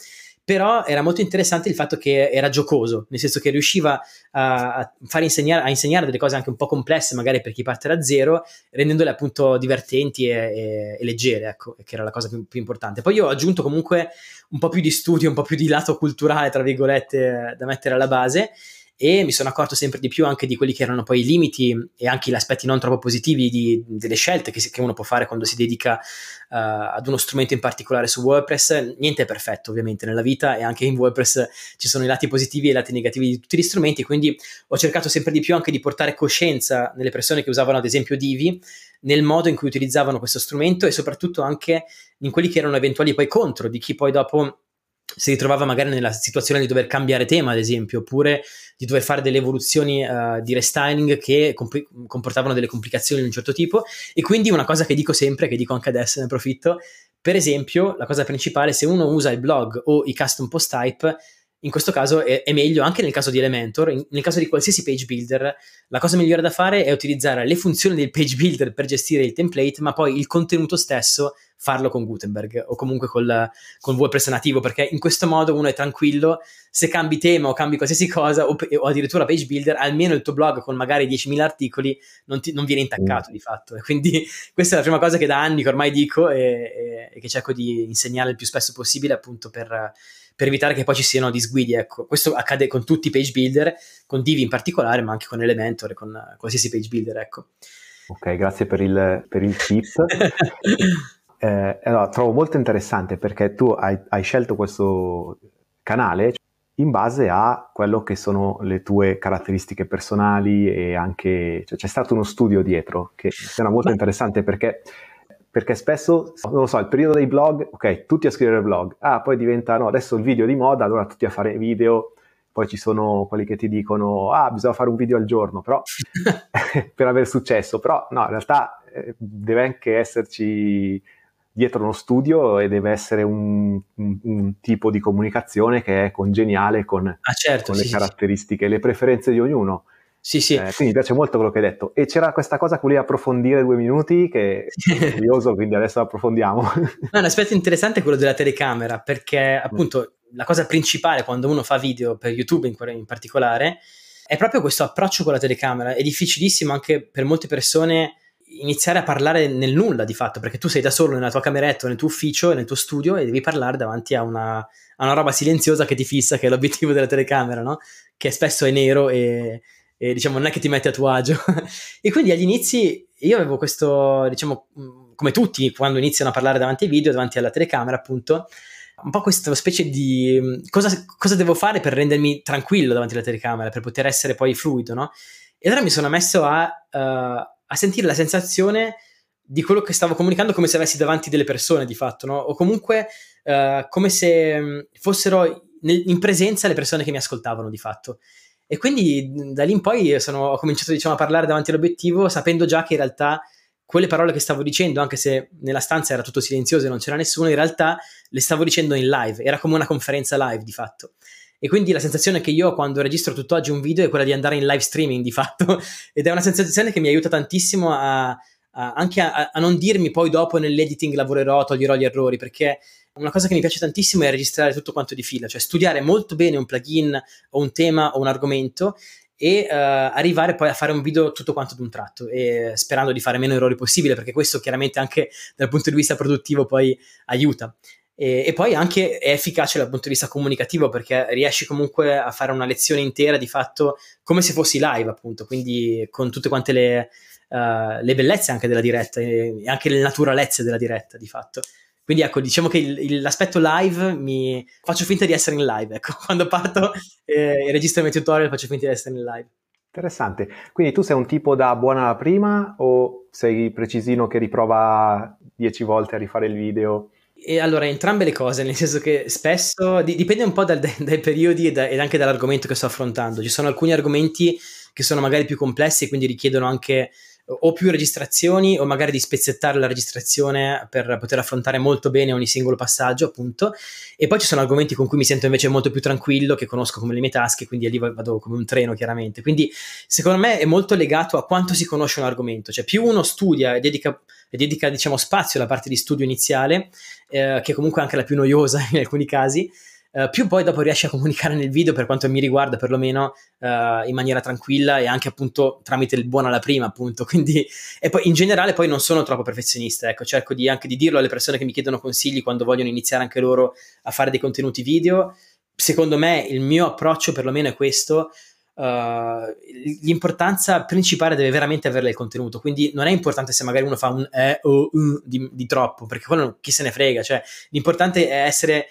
S2: però era molto interessante il fatto che era giocoso, nel senso che riusciva a, a fare insegnare, a insegnare delle cose anche un po' complesse magari per chi parte da zero, rendendole appunto divertenti e, e, e leggere, ecco, che era la cosa più, più importante. Poi io ho aggiunto comunque un po' più di studio, un po' più di lato culturale, tra virgolette, da mettere alla base, e mi sono accorto sempre di più anche di quelli che erano poi i limiti e anche gli aspetti non troppo positivi di, delle scelte che, si, che uno può fare quando si dedica uh, ad uno strumento in particolare su WordPress. Niente è perfetto ovviamente nella vita, e anche in WordPress ci sono i lati positivi e i lati negativi di tutti gli strumenti, quindi ho cercato sempre di più anche di portare coscienza nelle persone che usavano ad esempio Divi, nel modo in cui utilizzavano questo strumento, e soprattutto anche in quelli che erano eventuali poi contro, di chi poi dopo si ritrovava magari nella situazione di dover cambiare tema, ad esempio, oppure di dover fare delle evoluzioni uh, di restyling che comp- comportavano delle complicazioni di un certo tipo. E quindi una cosa che dico sempre, che dico anche adesso, ne approfitto, per esempio la cosa principale, se uno usa il blog o i custom post type, in questo caso è, è meglio, anche nel caso di Elementor, in, nel caso di qualsiasi page builder, la cosa migliore da fare è utilizzare le funzioni del page builder per gestire il template, ma poi il contenuto stesso farlo con Gutenberg o comunque col, con WordPress nativo, perché in questo modo uno è tranquillo. Se cambi tema o cambi qualsiasi cosa, o, o addirittura page builder, almeno il tuo blog con magari diecimila articoli non, ti, non viene intaccato mm. di fatto. E quindi questa è la prima cosa che da anni che ormai dico e, e, e che cerco di insegnare il più spesso possibile, appunto per, per evitare che poi ci siano disguidi. Ecco, questo accade con tutti i page builder, con Divi in particolare, ma anche con Elementor e con qualsiasi page builder, ecco.
S3: Ok, grazie per il, per il tip. Eh, allora, trovo molto interessante perché tu hai, hai scelto questo canale in base a quello che sono le tue caratteristiche personali, e anche cioè, c'è stato uno studio dietro che sembra molto interessante, perché, perché spesso, non lo so, il periodo dei blog, ok, tutti a scrivere blog, ah, poi diventa, no, adesso il video di moda, allora tutti a fare video, poi ci sono quelli che ti dicono, ah, bisogna fare un video al giorno, però per avere successo, però no, in realtà eh, deve anche esserci dietro uno studio, e deve essere un, un, un tipo di comunicazione che è congeniale con,
S2: ah, certo,
S3: con le
S2: sì,
S3: caratteristiche e sì. le preferenze di ognuno.
S2: Sì, sì.
S3: Eh, quindi mi piace molto quello che hai detto. E c'era questa cosa che volevi approfondire due minuti, che sono curioso, quindi adesso approfondiamo.
S2: No, un aspetto interessante è quello della telecamera, perché appunto la cosa principale quando uno fa video per YouTube in, in particolare è proprio questo approccio con la telecamera. È difficilissimo anche per molte persone iniziare a parlare nel nulla di fatto, perché tu sei da solo nella tua cameretta, nel tuo ufficio, nel tuo studio, e devi parlare davanti a una, a una roba silenziosa che ti fissa, che è l'obiettivo della telecamera, no? Che spesso è nero e, e diciamo non è che ti metti a tuo agio. E quindi agli inizi io avevo questo, diciamo, come tutti quando iniziano a parlare davanti ai video, davanti alla telecamera appunto, un po' questa specie di cosa, cosa devo fare per rendermi tranquillo davanti alla telecamera, per poter essere poi fluido, no? E allora mi sono messo a, uh, a sentire la sensazione di quello che stavo comunicando come se avessi davanti delle persone di fatto, no? O comunque uh, come se fossero nel, in presenza le persone che mi ascoltavano di fatto. E quindi da lì in poi sono, ho cominciato, diciamo, a parlare davanti all'obiettivo, sapendo già che in realtà quelle parole che stavo dicendo, anche se nella stanza era tutto silenzioso e non c'era nessuno, in realtà le stavo dicendo in live, era come una conferenza live di fatto. E quindi la sensazione che io ho quando registro tutt'oggi un video è quella di andare in live streaming di fatto, ed è una sensazione che mi aiuta tantissimo a, a, anche a, a non dirmi poi dopo nell'editing lavorerò, toglierò gli errori, perché una cosa che mi piace tantissimo è registrare tutto quanto di fila, cioè studiare molto bene un plugin o un tema o un argomento e uh, arrivare poi a fare un video tutto quanto d'un tratto, e sperando di fare meno errori possibile, perché questo chiaramente anche dal punto di vista produttivo poi aiuta. E, e poi anche è efficace dal punto di vista comunicativo, perché riesci comunque a fare una lezione intera di fatto come se fossi live appunto, quindi con tutte quante le, uh, le bellezze anche della diretta e anche le naturalezze della diretta di fatto. Quindi ecco, diciamo che il, il, l'aspetto live mi faccio finta di essere in live, ecco, quando parto e, e registro i miei tutorial faccio finta di essere in live.
S3: Interessante. Quindi tu sei un tipo da buona alla prima, o sei precisino che riprova dieci volte a rifare il video?
S2: E allora, entrambe le cose, nel senso che spesso di, dipende un po' dal, dai periodi e, da, ed anche dall'argomento che sto affrontando. Ci sono alcuni argomenti che sono magari più complessi e quindi richiedono anche o più registrazioni, o magari di spezzettare la registrazione per poter affrontare molto bene ogni singolo passaggio appunto. E poi ci sono argomenti con cui mi sento invece molto più tranquillo, che conosco come le mie tasche, quindi lì vado come un treno chiaramente. Quindi secondo me è molto legato a quanto si conosce un argomento, cioè più uno studia e dedica, e dedica diciamo spazio alla parte di studio iniziale, eh, che comunque è anche la più noiosa in alcuni casi, uh, più poi dopo riesci a comunicare nel video, per quanto mi riguarda perlomeno, uh, in maniera tranquilla e anche appunto tramite il buono alla prima, appunto. Quindi, e poi in generale poi non sono troppo perfezionista, ecco, cerco di anche di dirlo alle persone che mi chiedono consigli quando vogliono iniziare anche loro a fare dei contenuti video. Secondo me il mio approccio perlomeno è questo. Uh, l'importanza principale deve veramente avere il contenuto, quindi non è importante se magari uno fa un e o un di, di troppo, perché quello chi se ne frega, cioè l'importante è essere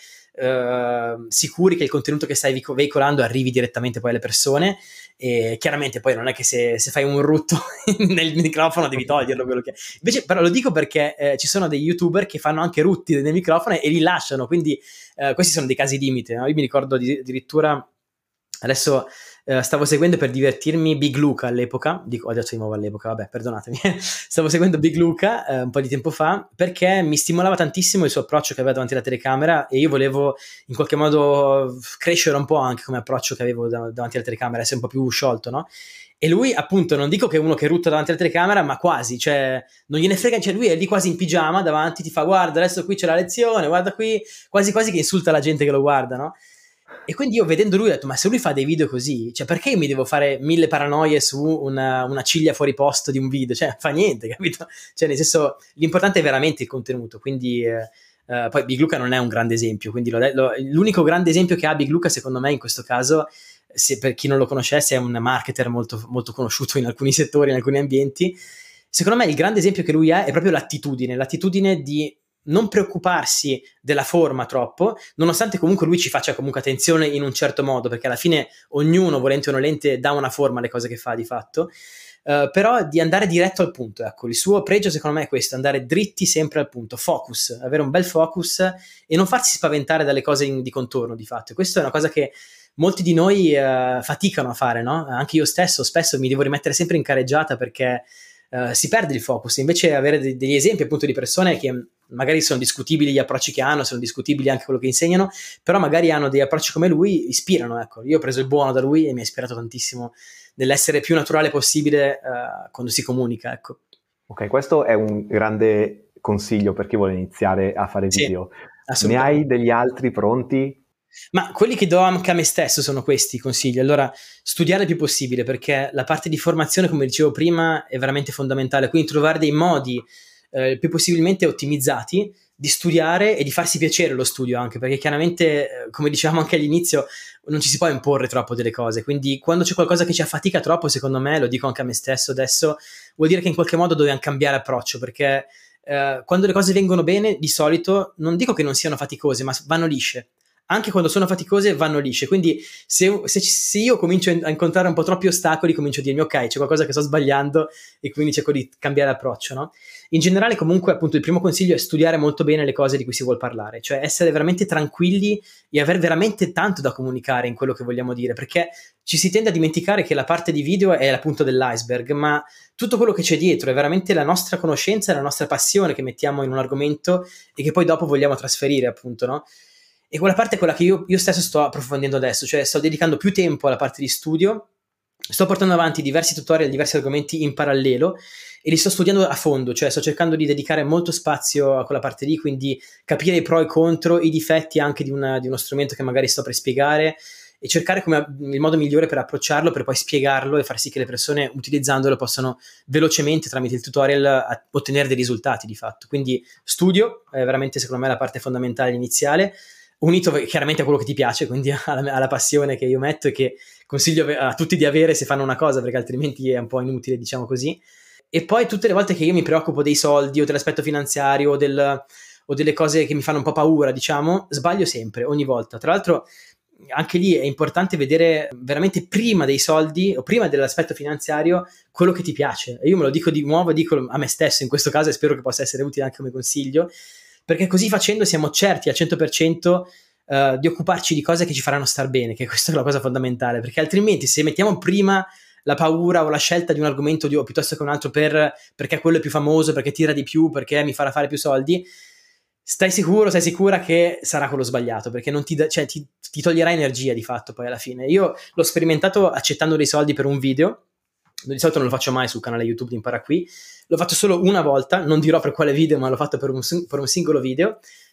S2: uh, sicuri che il contenuto che stai veicolando arrivi direttamente poi alle persone. E chiaramente poi non è che se, se fai un rutto nel microfono devi toglierlo, quello che è. Invece però lo dico perché eh, ci sono dei youtuber che fanno anche rutti nel microfono e li lasciano, quindi eh, questi sono dei casi limite, no? Io mi ricordo di, addirittura adesso Uh, stavo seguendo per divertirmi Big Luca all'epoca, dico, ho detto di nuovo all'epoca, vabbè, perdonatemi, stavo seguendo Big Luca uh, un po' di tempo fa perché mi stimolava tantissimo il suo approccio che aveva davanti alla telecamera e io volevo in qualche modo crescere un po' anche come approccio che avevo da- davanti alla telecamera, essere un po' più sciolto, no? E lui appunto, non dico che è uno che rutta davanti alla telecamera, ma quasi, cioè non gliene frega, cioè lui è lì quasi in pigiama davanti, ti fa guarda adesso qui c'è la lezione, guarda qui, quasi quasi che insulta la gente che lo guarda, no? E quindi io vedendo lui ho detto, ma se lui fa dei video così, cioè perché io mi devo fare mille paranoie su una, una ciglia fuori posto di un video? Cioè fa niente, capito? Cioè nel senso, l'importante è veramente il contenuto, quindi eh, eh, poi Big Luca non è un grande esempio, quindi lo, lo, l'unico grande esempio che ha Big Luca secondo me in questo caso, se per chi non lo conoscesse, è un marketer molto, molto conosciuto in alcuni settori, in alcuni ambienti. Secondo me il grande esempio che lui ha è proprio l'attitudine, l'attitudine di non preoccuparsi della forma troppo, nonostante comunque lui ci faccia comunque attenzione in un certo modo, perché alla fine ognuno, volente o nolente, dà una forma alle cose che fa di fatto, uh, però di andare diretto al punto, ecco, il suo pregio secondo me è questo, andare dritti sempre al punto, focus, avere un bel focus e non farsi spaventare dalle cose in, di contorno di fatto. E questa è una cosa che molti di noi uh, faticano a fare, no? Anche io stesso spesso mi devo rimettere sempre in careggiata perché Uh, si perde il focus, invece avere de- degli esempi appunto di persone che magari sono discutibili gli approcci che hanno, sono discutibili anche quello che insegnano, però magari hanno degli approcci come lui, ispirano, ecco. Io ho preso il buono da lui e mi ha ispirato tantissimo nell'essere più naturale possibile uh, quando si comunica, ecco.
S3: Ok, questo è un grande consiglio per chi vuole iniziare a fare video.
S2: Sì,
S3: ne hai degli altri pronti?
S2: Ma quelli che do anche a me stesso sono questi i consigli. Allora, studiare il più possibile, perché la parte di formazione, come dicevo prima, è veramente fondamentale, quindi trovare dei modi eh, il più possibilmente ottimizzati di studiare e di farsi piacere lo studio anche, perché chiaramente, eh, come dicevamo anche all'inizio, non ci si può imporre troppo delle cose, quindi quando c'è qualcosa che ci affatica troppo, secondo me, lo dico anche a me stesso adesso, vuol dire che in qualche modo dobbiamo cambiare approccio, perché eh, quando le cose vengono bene, di solito, non dico che non siano faticose, ma vanno lisce. Anche quando sono faticose vanno lisce, quindi se, se, se io comincio a incontrare un po' troppi ostacoli, comincio a dirmi ok, c'è qualcosa che sto sbagliando e quindi cerco di cambiare approccio, no? In generale comunque appunto il primo consiglio è studiare molto bene le cose di cui si vuol parlare, cioè essere veramente tranquilli e avere veramente tanto da comunicare in quello che vogliamo dire, perché ci si tende a dimenticare che la parte di video è la punta dell'iceberg, ma tutto quello che c'è dietro è veramente la nostra conoscenza e la nostra passione che mettiamo in un argomento e che poi dopo vogliamo trasferire, appunto, no? E quella parte è quella che io, io stesso sto approfondendo adesso, cioè sto dedicando più tempo alla parte di studio, sto portando avanti diversi tutorial, diversi argomenti in parallelo e li sto studiando a fondo, cioè sto cercando di dedicare molto spazio a quella parte lì, quindi capire i pro e i contro, i difetti anche di, una, di uno strumento che magari sto per spiegare e cercare come il modo migliore per approcciarlo, per poi spiegarlo e far sì che le persone utilizzandolo possano velocemente tramite il tutorial ottenere dei risultati di fatto. Quindi studio è veramente secondo me la parte fondamentale iniziale, unito chiaramente a quello che ti piace, quindi alla, alla passione che io metto e che consiglio a tutti di avere se fanno una cosa, perché altrimenti è un po' inutile, diciamo così. E poi tutte le volte che io mi preoccupo dei soldi o dell'aspetto finanziario o, del, o delle cose che mi fanno un po' paura, diciamo, sbaglio sempre, ogni volta. Tra l'altro anche lì è importante vedere veramente prima dei soldi o prima dell'aspetto finanziario quello che ti piace. E io me lo dico di nuovo, dico a me stesso in questo caso e spero che possa essere utile anche come consiglio, perché così facendo siamo certi al cento per cento uh, di occuparci di cose che ci faranno star bene, che questa è la cosa fondamentale, perché altrimenti se mettiamo prima la paura o la scelta di un argomento di, o piuttosto che un altro per, perché quello è più famoso, perché tira di più, perché mi farà fare più soldi, stai sicuro, stai sicura che sarà quello sbagliato, perché non ti, da, cioè, ti, ti toglierà energia di fatto poi alla fine. Io l'ho sperimentato accettando dei soldi per un video, di solito non lo faccio mai sul canale YouTube di Impara Qui, l'ho fatto solo una volta, non dirò per quale video, ma l'ho fatto per un, per un singolo video,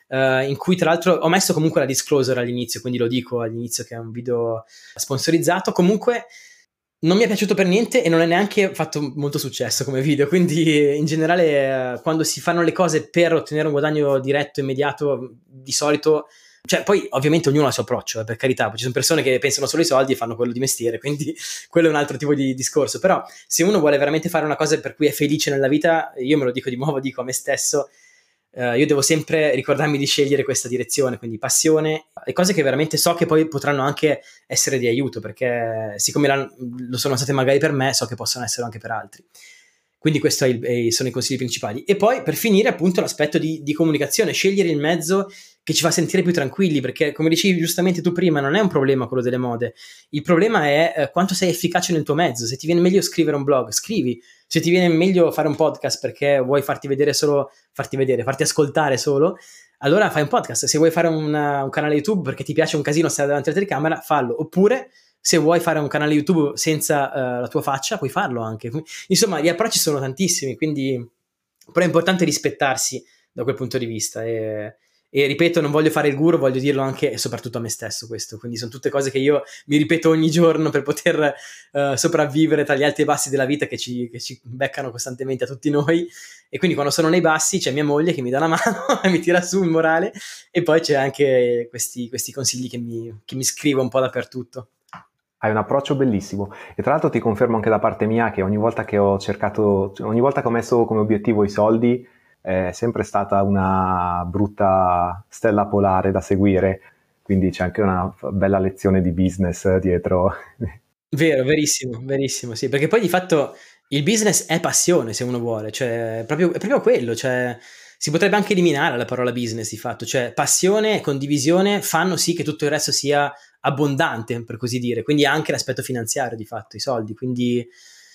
S2: uh, in cui tra l'altro ho messo comunque la disclosure all'inizio, quindi lo dico all'inizio che è un video sponsorizzato. Comunque non mi è piaciuto per niente e non è neanche fatto molto successo come video, quindi in generale uh, quando si fanno le cose per ottenere un guadagno diretto, immediato, di solito, cioè poi ovviamente ognuno ha il suo approccio, eh, per carità, ci sono persone che pensano solo ai soldi e fanno quello di mestiere, quindi quello è un altro tipo di discorso. Però se uno vuole veramente fare una cosa per cui è felice nella vita, io me lo dico di nuovo, dico a me stesso, Uh, io devo sempre ricordarmi di scegliere questa direzione, quindi passione e cose che veramente so che poi potranno anche essere di aiuto, perché siccome lo sono state magari per me, so che possono essere anche per altri. Quindi questi sono i consigli principali. E poi per finire appunto l'aspetto di, di comunicazione, scegliere il mezzo che ci fa sentire più tranquilli, perché come dicevi giustamente tu prima, non è un problema quello delle mode, il problema è eh, quanto sei efficace nel tuo mezzo. Se ti viene meglio scrivere un blog, scrivi. Se ti viene meglio fare un podcast perché vuoi farti vedere solo, farti vedere, farti ascoltare solo, allora fai un podcast. Se vuoi fare una, un canale YouTube perché ti piace un casino stare davanti alla telecamera, fallo. Oppure se vuoi fare un canale YouTube senza uh, la tua faccia, puoi farlo anche. Insomma, gli approcci sono tantissimi, quindi però è importante rispettarsi da quel punto di vista. E, e ripeto, non voglio fare il guru, voglio dirlo anche e soprattutto a me stesso questo. Quindi sono tutte cose che io mi ripeto ogni giorno per poter uh, sopravvivere tra gli alti e bassi della vita che ci, che ci beccano costantemente a tutti noi. E quindi quando sono nei bassi c'è mia moglie che mi dà la mano e mi tira su il morale, e poi c'è anche questi, questi consigli che mi, che mi scrivo un po' dappertutto.
S3: Hai un approccio bellissimo e tra l'altro ti confermo anche da parte mia che ogni volta che ho cercato, ogni volta che ho messo come obiettivo i soldi è sempre stata una brutta stella polare da seguire, quindi c'è anche una bella lezione di business dietro.
S2: Vero, verissimo, verissimo, sì, perché poi di fatto il business è passione se uno vuole, cioè è proprio, è proprio quello, cioè si potrebbe anche eliminare la parola business di fatto, cioè passione e condivisione fanno sì che tutto il resto sia abbondante, per così dire, quindi anche l'aspetto finanziario di fatto, i soldi, quindi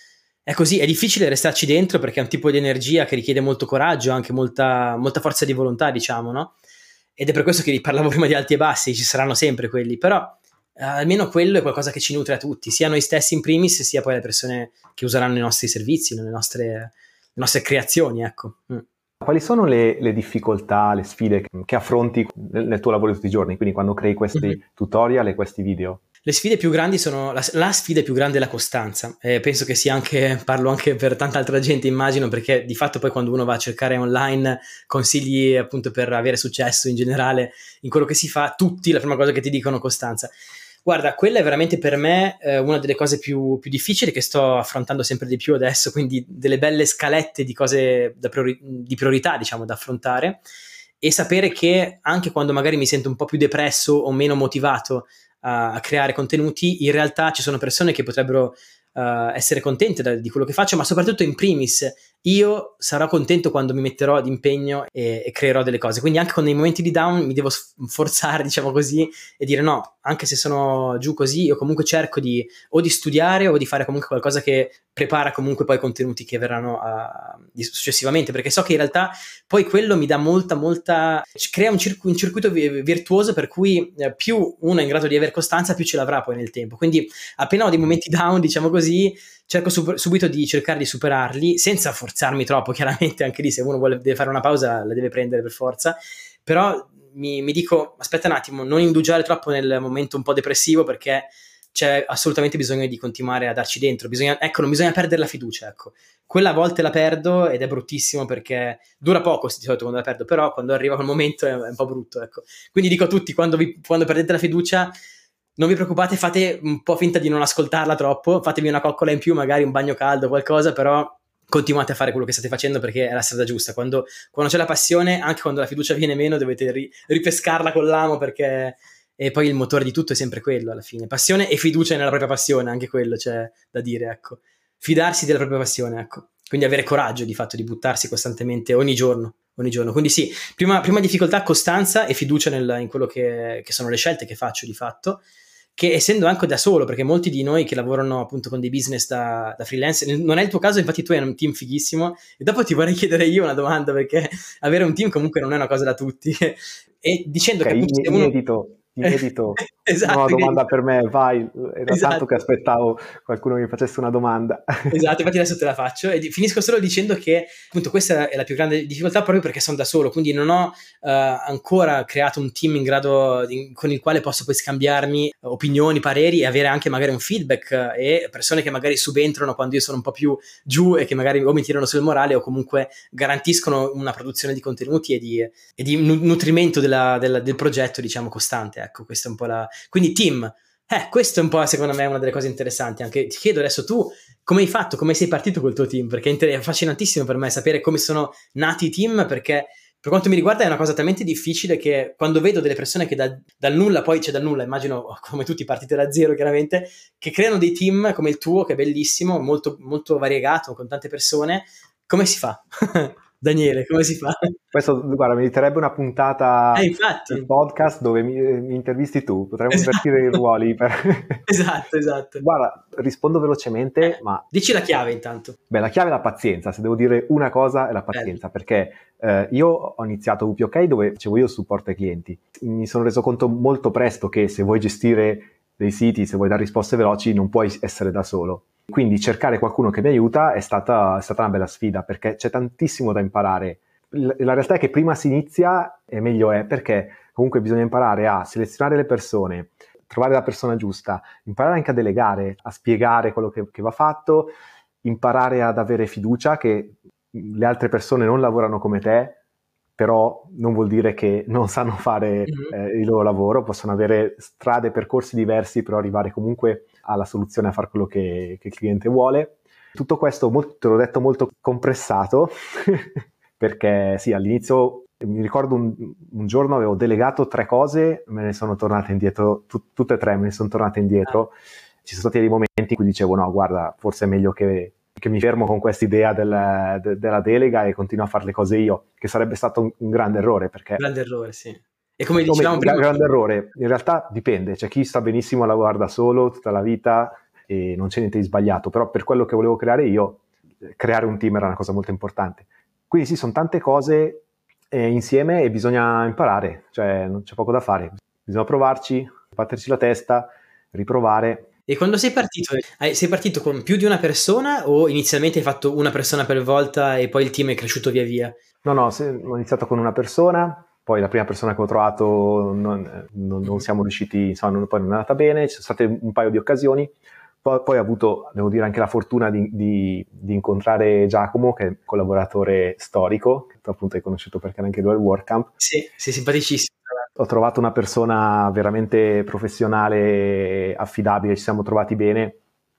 S2: è così, è difficile restarci dentro perché è un tipo di energia che richiede molto coraggio, anche molta, molta forza di volontà, diciamo, no? Ed è per questo che parlavo prima di alti e bassi, ci saranno sempre quelli, però eh, almeno quello è qualcosa che ci nutre a tutti, sia noi stessi in primis, sia poi le persone che useranno i nostri servizi, le nostre, le nostre creazioni, ecco. Mm.
S3: Quali sono le, le difficoltà, le sfide che, che affronti nel, nel tuo lavoro di tutti i giorni, quindi quando crei questi mm-hmm. tutorial e questi video?
S2: Le sfide più grandi sono, la, la sfida più grande è la costanza, e penso che sia anche, parlo anche per tanta altra gente immagino, perché di fatto poi quando uno va a cercare online consigli appunto per avere successo in generale in quello che si fa, tutti la prima cosa che ti dicono costanza. Guarda, quella è veramente per me eh, una delle cose più, più difficili che sto affrontando sempre di più adesso, quindi delle belle scalette di cose da priori- di priorità, diciamo, da affrontare, e sapere che anche quando magari mi sento un po' più depresso o meno motivato a, a creare contenuti, in realtà ci sono persone che potrebbero uh, essere contente da, di quello che faccio, ma soprattutto in primis io sarò contento quando mi metterò d'impegno e, e creerò delle cose, quindi anche con nei momenti di down mi devo sforzare, diciamo così, e dire no, anche se sono giù così io comunque cerco di o di studiare o di fare comunque qualcosa che prepara comunque poi contenuti che verranno a, successivamente, perché so che in realtà poi quello mi dà molta molta crea un, circu- un circuito virtuoso per cui eh, più uno è in grado di avere costanza più ce l'avrà poi nel tempo, quindi appena ho dei momenti down, diciamo così, cerco sub- subito di cercare di superarli senza forzarmi troppo, chiaramente anche lì se uno vuole deve fare una pausa la deve prendere per forza, però mi, mi dico aspetta un attimo, non indugiare troppo nel momento un po' depressivo, perché c'è assolutamente bisogno di continuare a darci dentro, bisogna, ecco, non bisogna perdere la fiducia, ecco. Quella a volte la perdo ed è bruttissimo perché dura poco di solito quando la perdo, però quando arriva quel momento è, è un po' brutto, ecco. Quindi dico a tutti, quando, vi, quando perdete la fiducia non vi preoccupate, fate un po' finta di non ascoltarla troppo, fatevi una coccola in più, magari un bagno caldo, qualcosa, però continuate a fare quello che state facendo perché è la strada giusta. Quando, quando c'è la passione, anche quando la fiducia viene meno, dovete ri, ripescarla con l'amo, perché e poi il motore di tutto è sempre quello alla fine. Passione e fiducia nella propria passione, anche quello c'è da dire, ecco. Fidarsi della propria passione, ecco. Quindi avere coraggio di fatto di buttarsi costantemente ogni giorno, ogni giorno. Quindi sì, prima, prima difficoltà, costanza e fiducia nel, in quello che, che sono le scelte che faccio di fatto, che essendo anche da solo, perché molti di noi che lavorano appunto con dei business da, da freelance, non è il tuo caso, infatti tu hai un team fighissimo, e dopo ti vorrei chiedere io una domanda, perché avere un team comunque non è una cosa da tutti, e dicendo
S3: okay,
S2: che appunto
S3: in, uno... inedito, inedito,
S2: esatto,
S3: una domanda per me, vai, era
S2: esatto.
S3: tanto che aspettavo qualcuno che mi facesse una domanda.
S2: Esatto, infatti adesso te la faccio e finisco solo dicendo che appunto questa è la più grande difficoltà proprio perché sono da solo, quindi non ho uh, ancora creato un team in grado di, con il quale posso poi scambiarmi opinioni, pareri e avere anche magari un feedback e persone che magari subentrano quando io sono un po' più giù e che magari o mi tirano sul morale o comunque garantiscono una produzione di contenuti e di, e di nutrimento della, della, del progetto, diciamo, costante. Ecco, questa è un po' la... Quindi team, eh, questo è un po' secondo me una delle cose interessanti. Anche ti chiedo adesso tu come hai fatto, come sei partito col tuo team, perché è affascinantissimo per me sapere come sono nati i team, perché per quanto mi riguarda è una cosa talmente difficile che quando vedo delle persone che da, dal nulla, poi c'è dal nulla, immagino come tutti partite da zero chiaramente, che creano dei team come il tuo, che è bellissimo, molto, molto variegato, con tante persone, come si fa? Daniele, come si fa?
S3: Questo, guarda, meriterebbe una puntata
S2: eh, infatti.
S3: del podcast dove mi, mi intervisti tu, potremmo
S2: esatto.
S3: invertire i ruoli. Per...
S2: esatto, esatto.
S3: Guarda, rispondo velocemente,
S2: eh,
S3: ma...
S2: Dici la chiave intanto.
S3: Beh, la chiave è la pazienza, se devo dire una cosa è la pazienza, Bello. perché eh, io ho iniziato W P O K dove facevo io il supporto ai clienti. Mi sono reso conto molto presto che se vuoi gestire dei siti, se vuoi dare risposte veloci, non puoi essere da solo. Quindi cercare qualcuno che mi aiuta è stata, è stata una bella sfida, perché c'è tantissimo da imparare. La realtà è che prima si inizia e meglio è, perché comunque bisogna imparare a selezionare le persone, trovare la persona giusta, imparare anche a delegare, a spiegare quello che, che va fatto, imparare ad avere fiducia che le altre persone non lavorano come te, però non vuol dire che non sanno fare mm-hmm. eh, il loro lavoro, possono avere strade, percorsi diversi, però arrivare comunque alla soluzione, a fare quello che, che il cliente vuole. Tutto questo, molto, te l'ho detto, molto compressato, perché sì, all'inizio mi ricordo un, un giorno avevo delegato tre cose, me ne sono tornate indietro, tu, tutte e tre me ne sono tornate indietro. Ci sono stati dei momenti in cui dicevo no, guarda, forse è meglio che, che mi fermo con questa idea del, de, della delega e continuo a fare le cose io, che sarebbe stato un, un grande errore. Perché
S2: grande errore, sì. E come dicevamo
S3: un
S2: prima...
S3: grande errore, in realtà dipende, c'è chi sta benissimo a lavorare da solo tutta la vita e non c'è niente di sbagliato, però per quello che volevo creare io, creare un team era una cosa molto importante. Quindi sì, sono tante cose eh, insieme e bisogna imparare, cioè non c'è poco da fare, bisogna provarci, batterci la testa, riprovare.
S2: E quando sei partito, sei partito con più di una persona o inizialmente hai fatto una persona per volta e poi il team è cresciuto via via?
S3: No, no, se, ho iniziato con una persona, poi la prima persona che ho trovato non, non, non siamo riusciti, insomma, non, poi non è andata bene, ci sono state un paio di occasioni, poi, poi ho avuto, devo dire, anche la fortuna di, di, di incontrare Giacomo, che è un collaboratore storico, che tu appunto hai conosciuto perché anche lui al WordCamp.
S2: Sì, sì, simpaticissimo.
S3: Ho trovato una persona veramente professionale, affidabile, ci siamo trovati bene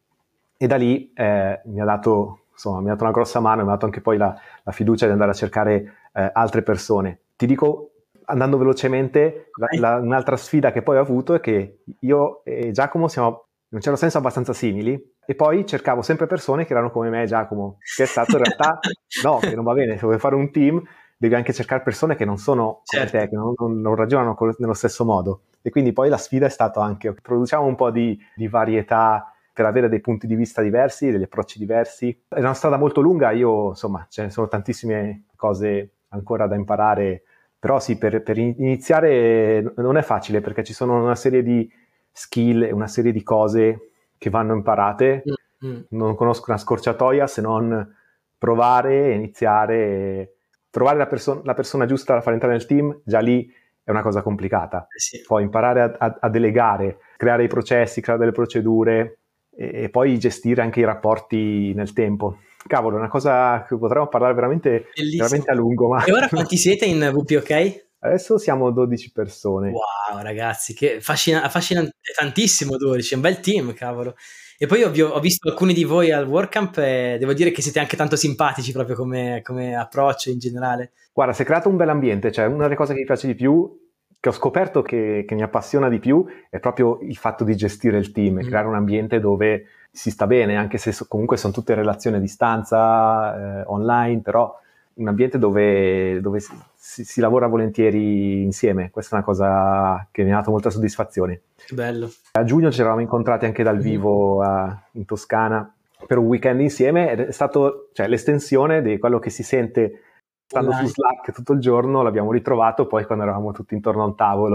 S3: e da lì eh, mi ha dato, insomma, mi ha dato una grossa mano e mi ha dato anche poi la, la fiducia di andare a cercare eh, altre persone. Ti dico, andando velocemente, la, la, un'altra sfida che poi ho avuto è che io e Giacomo siamo in un certo senso abbastanza simili e poi cercavo sempre persone che erano come me e Giacomo, che è stato in realtà no, che non va bene, se vuoi fare un team devi anche cercare persone che non sono come certo. te, che non, non, non ragionano nello stesso modo. E quindi poi la sfida è stata anche, produciamo un po' di, di varietà per avere dei punti di vista diversi, degli approcci diversi. È una strada molto lunga, io insomma, ce ne sono tantissime cose ancora da imparare, però sì, per, per iniziare non è facile perché ci sono una serie di skill e una serie di cose che vanno imparate. Mm-hmm. Non conosco una scorciatoia se non provare, iniziare e trovare la, perso- la persona giusta da far entrare nel team, già lì è una cosa complicata.
S2: Eh sì.
S3: Poi imparare a, a, a delegare, creare i processi, creare delle procedure e, e poi gestire anche i rapporti nel tempo. Cavolo, è una cosa che potremmo parlare veramente, veramente a lungo. Ma...
S2: E ora quanti siete in W P O K?
S3: Adesso siamo dodici persone.
S2: Wow, ragazzi, che affascina- affascinante, tantissimo dodici, è un bel team, cavolo. E poi ho, ho visto alcuni di voi al WordCamp e devo dire che siete anche tanto simpatici proprio come, come approccio in generale.
S3: Guarda, si è creato un bel ambiente, cioè una delle cose che mi piace di più, che ho scoperto che, che mi appassiona di più, è proprio il fatto di gestire il team, mm. creare un ambiente dove si sta bene, anche se so, comunque sono tutte relazioni a distanza, eh, online, però un ambiente dove, dove si, si, si lavora volentieri insieme. Questa è una cosa che mi ha dato molta soddisfazione.
S2: Che bello.
S3: A giugno ci eravamo incontrati anche dal vivo a, in Toscana per un weekend insieme ed è stato, cioè, l'estensione di quello che si sente stando online su Slack tutto il giorno, l'abbiamo ritrovato poi quando eravamo tutti intorno a un tavolo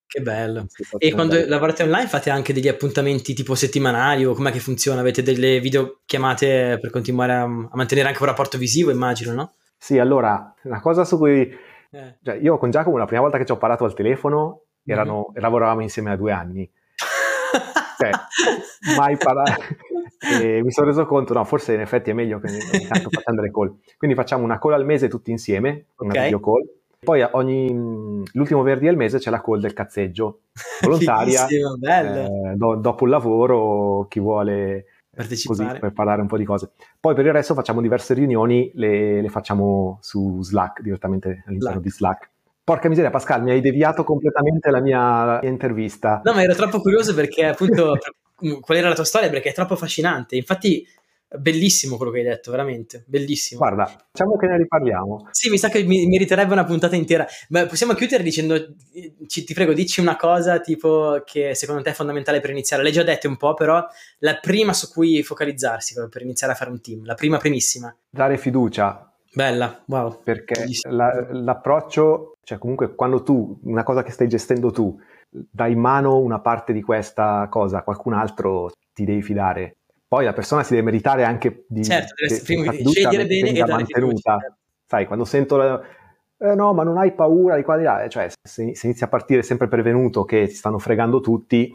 S2: Che bello. E quando bella. lavorate online fate anche degli appuntamenti tipo settimanali o com'è che funziona? Avete delle videochiamate per continuare a, a mantenere anche un rapporto visivo, immagino, no?
S3: Sì, allora, una cosa su cui... Eh. Cioè, io con Giacomo la prima volta che ci ho parlato al telefono erano, mm-hmm. lavoravamo insieme da due anni. Cioè, mai parlato. E mi sono reso conto, no, forse in effetti è meglio che ogni tanto facciamo delle call. Quindi facciamo una call al mese tutti insieme, una okay. video call. Poi ogni, l'ultimo venerdì al mese c'è la call del cazzeggio volontaria.
S2: Bello.
S3: Eh, do, dopo il lavoro, chi vuole partecipare così, per parlare un po' di cose. Poi per il resto facciamo diverse riunioni, le, le facciamo su Slack, direttamente all'interno Slack. di Slack. Porca miseria, Pascal, mi hai deviato completamente la mia, la mia intervista.
S2: No, ma ero troppo curioso perché appunto qual era la tua storia, perché è troppo affascinante. Infatti bellissimo quello che hai detto, veramente bellissimo.
S3: Guarda, diciamo che ne riparliamo.
S2: Sì, mi sa che mi meriterebbe una puntata intera. Ma possiamo chiudere dicendo, ci, ti prego, dici una cosa tipo che secondo te è fondamentale per iniziare. L'hai già detto un po', però la prima su cui focalizzarsi per iniziare a fare un team, la prima primissima.
S3: Dare fiducia.
S2: Bella, wow.
S3: Perché la, l'approccio, cioè comunque quando tu, una cosa che stai gestendo tu, dai in mano una parte di questa cosa a qualcun altro, ti devi fidare. Poi la persona si deve meritare anche di,
S2: certo, deve
S3: di,
S2: prima di scegliere bene e dare
S3: mantenuta. Fiducia. Sai, quando sento la, eh, no, ma non hai paura di qua di là, cioè se, se inizi a partire sempre prevenuto che ti stanno fregando tutti,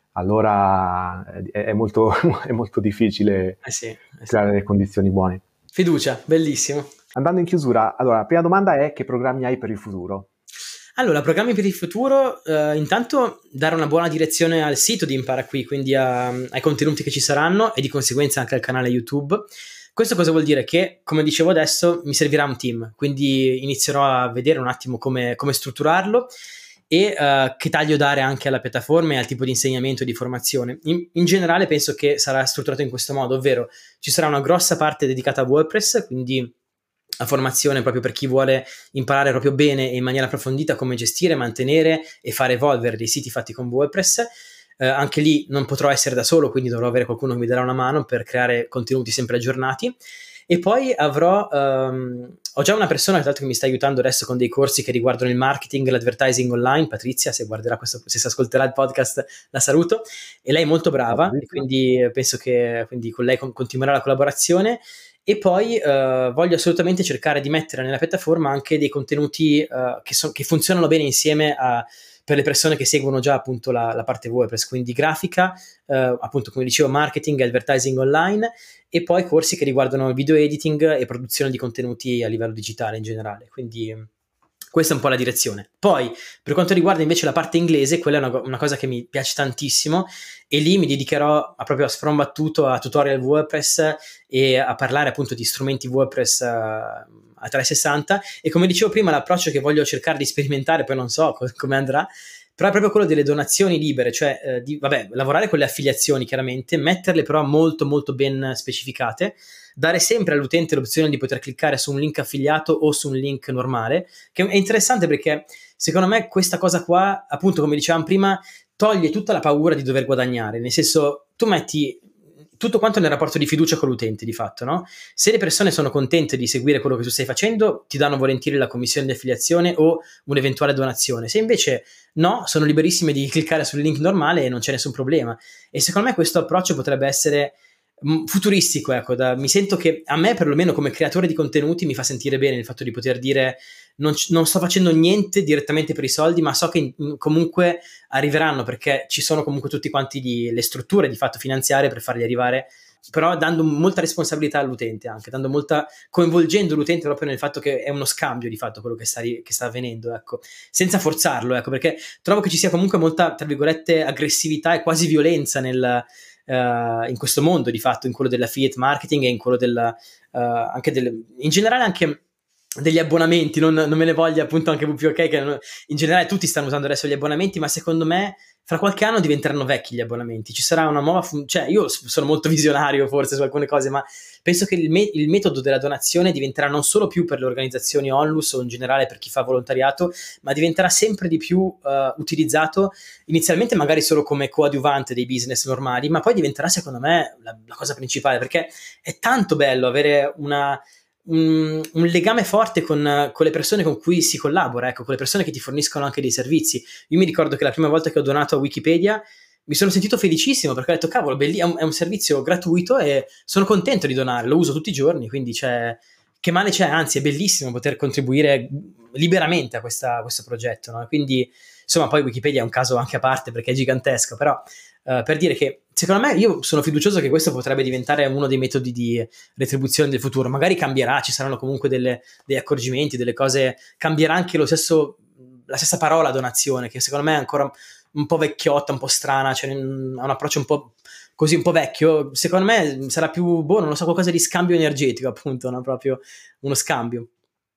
S3: allora è, è, molto, è molto difficile
S2: eh sì, eh
S3: creare
S2: sì.
S3: le condizioni buone.
S2: Fiducia, bellissimo.
S3: Andando in chiusura, allora, la prima domanda è: che programmi hai per il futuro?
S2: Allora, programmi per il futuro, eh, intanto dare una buona direzione al sito di Impara Qui, quindi a, ai contenuti che ci saranno e di conseguenza anche al canale YouTube. Questo cosa vuol dire? Che, come dicevo adesso, mi servirà un team, quindi inizierò a vedere un attimo come, come strutturarlo e uh, che taglio dare anche alla piattaforma e al tipo di insegnamento e di formazione. In, in generale penso che sarà strutturato in questo modo, ovvero ci sarà una grossa parte dedicata a WordPress, quindi a formazione proprio per chi vuole imparare proprio bene e in maniera approfondita come gestire, mantenere e fare evolvere dei siti fatti con WordPress. Eh, anche lì non potrò essere da solo, quindi dovrò avere qualcuno che mi darà una mano per creare contenuti sempre aggiornati. E poi avrò um, ho già una persona tra l'altro che mi sta aiutando adesso con dei corsi che riguardano il marketing e l'advertising online, Patrizia, se guarderà questo, se si ascolterà il podcast la saluto, e lei è molto brava e quindi penso che quindi con lei con, continuerà la collaborazione. E poi uh, voglio assolutamente cercare di mettere nella piattaforma anche dei contenuti uh, che, so, che funzionano bene insieme a, per le persone che seguono già appunto la, la parte WordPress, quindi grafica, uh, appunto come dicevo marketing e advertising online, e poi corsi che riguardano video editing e produzione di contenuti a livello digitale in generale, quindi questa è un po' la direzione. Poi per quanto riguarda invece la parte inglese, quella è una, una cosa che mi piace tantissimo e lì mi dedicherò a, proprio a sfrombattuto a tutorial WordPress e a parlare appunto di strumenti WordPress uh, a trecentosessanta, e come dicevo prima l'approccio che voglio cercare di sperimentare, poi non so co- come andrà, però è proprio quello delle donazioni libere, cioè eh, di, vabbè, lavorare con le affiliazioni chiaramente, metterle però molto molto ben specificate, dare sempre all'utente l'opzione di poter cliccare su un link affiliato o su un link normale, che è interessante perché secondo me questa cosa qua, appunto come dicevamo prima, toglie tutta la paura di dover guadagnare, nel senso tu metti tutto quanto nel rapporto di fiducia con l'utente di fatto, no? Se le persone sono contente di seguire quello che tu stai facendo, ti danno volentieri la commissione di affiliazione o un'eventuale donazione. Se invece no, sono liberissime di cliccare sul link normale e non c'è nessun problema. E secondo me questo approccio potrebbe essere futuristico, ecco, da, mi sento che a me perlomeno come creatore di contenuti mi fa sentire bene il fatto di poter dire non, non sto facendo niente direttamente per i soldi, ma so che in, in, comunque arriveranno, perché ci sono comunque tutti quanti gli, le strutture di fatto finanziarie per farli arrivare, però dando molta responsabilità all'utente, anche dando molta, coinvolgendo l'utente proprio nel fatto che è uno scambio di fatto quello che sta, che sta avvenendo, ecco, senza forzarlo, ecco, perché trovo che ci sia comunque molta, tra virgolette, aggressività e quasi violenza nel Uh, in questo mondo di fatto, in quello dell'affiliate marketing e in quello del uh, anche del, in generale anche degli abbonamenti, non, non me ne voglia appunto anche V P O K, che non, in generale tutti stanno usando adesso gli abbonamenti, ma secondo me fra qualche anno diventeranno vecchi gli abbonamenti, ci sarà una nuova fun- cioè io sono molto visionario forse su alcune cose, ma penso che il, me- il metodo della donazione diventerà non solo più per le organizzazioni onlus o in generale per chi fa volontariato, ma diventerà sempre di più uh, utilizzato inizialmente magari solo come coadiuvante dei business normali, ma poi diventerà secondo me la, la cosa principale, perché è tanto bello avere una un, un legame forte con, con le persone con cui si collabora, ecco, con le persone che ti forniscono anche dei servizi. Io mi ricordo che la prima volta che ho donato a Wikipedia mi sono sentito felicissimo, perché ho detto cavolo, belli- è, un, è un servizio gratuito e sono contento di donare, lo uso tutti i giorni, quindi c'è, che male c'è, anzi è bellissimo poter contribuire liberamente a, questa, a questo progetto, no? Quindi insomma poi Wikipedia è un caso anche a parte perché è gigantesco, però uh, per dire che secondo me io sono fiducioso che questo potrebbe diventare uno dei metodi di retribuzione del futuro, magari cambierà, ci saranno comunque delle, degli accorgimenti, delle cose, cambierà anche lo stesso, la stessa parola donazione, che secondo me è ancora un po' vecchiotta, un po' strana, cioè ha un approccio un po' così, un po' vecchio. Secondo me sarà più, boh, non lo so, qualcosa di scambio energetico, appunto, no? Proprio uno scambio.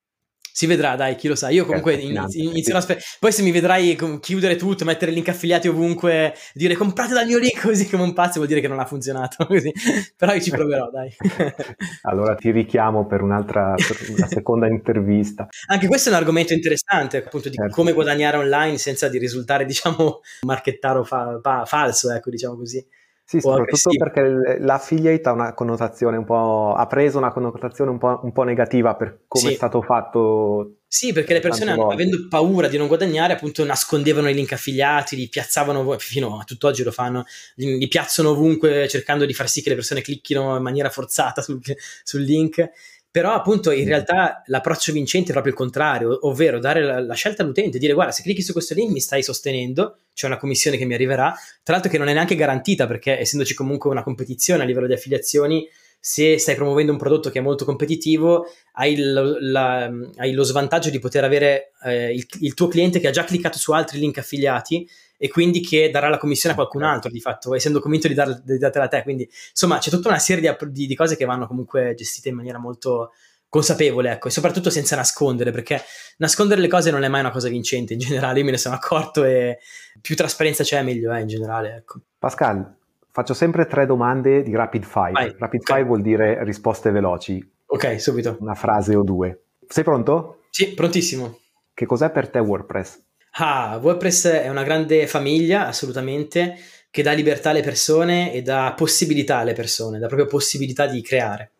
S2: Si vedrà, dai, chi lo sa. Io comunque inizio, inizio a aspettare. Poi se mi vedrai chiudere tutto, mettere link affiliati ovunque, dire comprate dal mio link così come un pazzo, vuol dire che non ha funzionato. Così. Però io ci proverò, dai.
S3: Allora ti richiamo per un'altra, per una seconda intervista.
S2: Anche questo è un argomento interessante, appunto, di
S3: certo.
S2: come guadagnare online senza di risultare, diciamo, un marchettaro fa, fa, falso, ecco, diciamo così.
S3: Sì, soprattutto perché l'affiliate ha una connotazione un po', ha preso una connotazione un po', un po' negativa per come
S2: sì.
S3: è stato fatto.
S2: Sì, perché le persone, avendo paura di non guadagnare, appunto nascondevano i link affiliati, li piazzavano, fino a tutt'oggi lo fanno, li, li piazzano ovunque cercando di far sì che le persone clicchino in maniera forzata sul, sul link. Però appunto in realtà l'approccio vincente è proprio il contrario, ovvero dare la, la scelta all'utente, dire guarda, se clicchi su questo link mi stai sostenendo, c'è una commissione che mi arriverà, tra l'altro che non è neanche garantita, perché essendoci comunque una competizione a livello di affiliazioni, se stai promuovendo un prodotto che è molto competitivo hai, il, la, hai lo svantaggio di poter avere eh, il, il tuo cliente che ha già cliccato su altri link affiliati e quindi che darà la commissione a qualcun altro, di fatto, essendo convinto di, dar, di dartela a te. Quindi insomma c'è tutta una serie di, di, di cose che vanno comunque gestite in maniera molto consapevole, ecco, e soprattutto senza nascondere, perché nascondere le cose non è mai una cosa vincente in generale. Io me ne sono accorto e più trasparenza c'è meglio eh, in generale, ecco.
S3: Pascal, faccio sempre tre domande di rapid fire.
S2: Vai.
S3: Rapid
S2: Okay.
S3: fire vuol dire risposte veloci.
S2: Ok, subito.
S3: Una frase o due. Sei pronto?
S2: Sì, prontissimo.
S3: Che cos'è per te WordPress?
S2: Ah, WordPress è una grande famiglia, assolutamente, che dà libertà alle persone e dà possibilità alle persone, dà proprio possibilità di creare.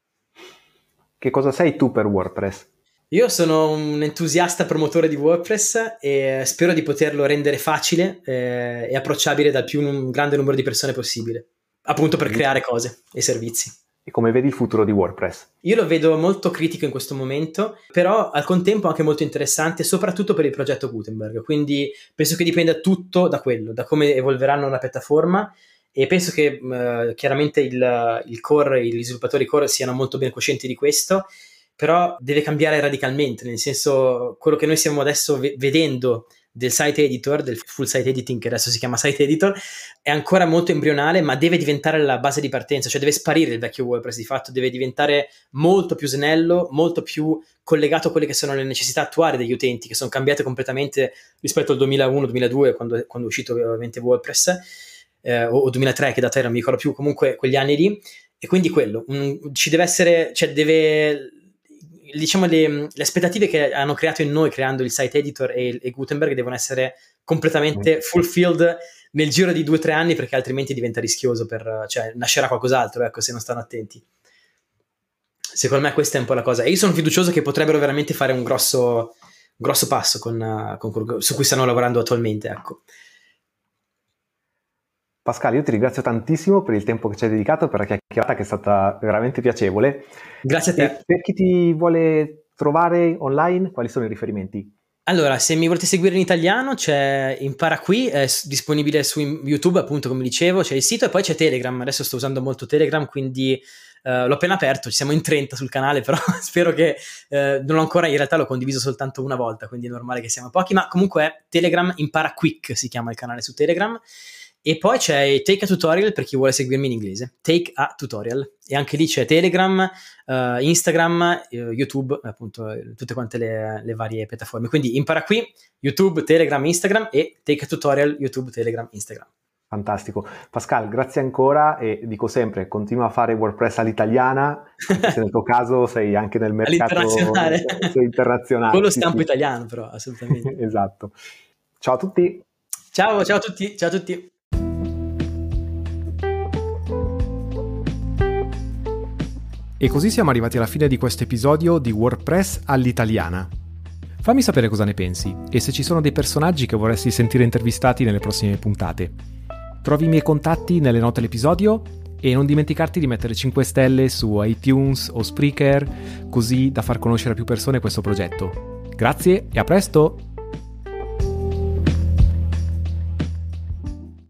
S3: Che cosa sei tu per WordPress?
S2: Io sono un entusiasta promotore di WordPress e spero di poterlo rendere facile eh, e approcciabile dal più un grande numero di persone possibile, appunto per creare cose e servizi.
S3: E come vedi il futuro di WordPress?
S2: Io lo vedo molto critico in questo momento, però al contempo anche molto interessante, soprattutto per il progetto Gutenberg, quindi penso che dipenda tutto da quello, da come evolveranno la piattaforma, e penso che uh, chiaramente il, il core, gli sviluppatori core siano molto ben coscienti di questo, però deve cambiare radicalmente, nel senso, quello che noi stiamo adesso ve- vedendo del site editor, del full site editing che adesso si chiama site editor, è ancora molto embrionale, ma deve diventare la base di partenza, cioè deve sparire il vecchio WordPress, di fatto deve diventare molto più snello, molto più collegato a quelle che sono le necessità attuali degli utenti, che sono cambiate completamente rispetto al duemilauno duemiladue, quando, quando è uscito ovviamente WordPress, eh, o duemilatré, che data era, non mi ricordo più, comunque quegli anni lì, e quindi quello, un, ci deve essere, cioè deve... diciamo le, le aspettative che hanno creato in noi creando il site editor e, e Gutenberg devono essere completamente fulfilled nel giro di due o tre anni, perché altrimenti diventa rischioso, per, cioè nascerà qualcos'altro, ecco, se non stanno attenti. Secondo me questa è un po' la cosa, e io sono fiducioso che potrebbero veramente fare un grosso, grosso passo con, con, su cui stanno lavorando attualmente, ecco.
S3: Pascal, io ti ringrazio tantissimo per il tempo che ci hai dedicato, per la chiacchierata che è stata veramente piacevole.
S2: Grazie a te.
S3: E per chi ti vuole trovare online, quali sono i riferimenti?
S2: Allora, se mi volete seguire in italiano c'è Impara Qui, è disponibile su YouTube, appunto, come dicevo, c'è il sito, e poi c'è Telegram. Adesso sto usando molto Telegram, quindi uh, l'ho appena aperto, ci siamo in trenta sul canale, però spero che uh, non l'ho ancora, in realtà l'ho condiviso soltanto una volta, quindi è normale che siamo pochi, ma comunque è Telegram Impara Quick, si chiama il canale su Telegram. E poi c'è Take a Tutorial per chi vuole seguirmi in inglese, Take a Tutorial, e anche lì c'è Telegram, uh, Instagram, uh, YouTube, appunto tutte quante le, le varie piattaforme. Quindi Impara Qui, YouTube, Telegram, Instagram, e Take a Tutorial, YouTube, Telegram, Instagram.
S3: Fantastico. Pascal, grazie ancora, e dico sempre, continua a fare WordPress all'italiana, se nel tuo caso sei anche nel mercato
S2: all'internazionale.
S3: sei internazionale.
S2: Con lo stampo sì, italiano, però, assolutamente.
S3: Esatto. Ciao a tutti.
S2: Ciao, ciao a tutti, ciao a tutti.
S1: E così siamo arrivati alla fine di questo episodio di WordPress all'italiana. Fammi sapere cosa ne pensi e se ci sono dei personaggi che vorresti sentire intervistati nelle prossime puntate. Trovi i miei contatti nelle note dell'episodio e non dimenticarti di mettere cinque stelle su iTunes o Spreaker, così da far conoscere a più persone questo progetto. Grazie e a presto!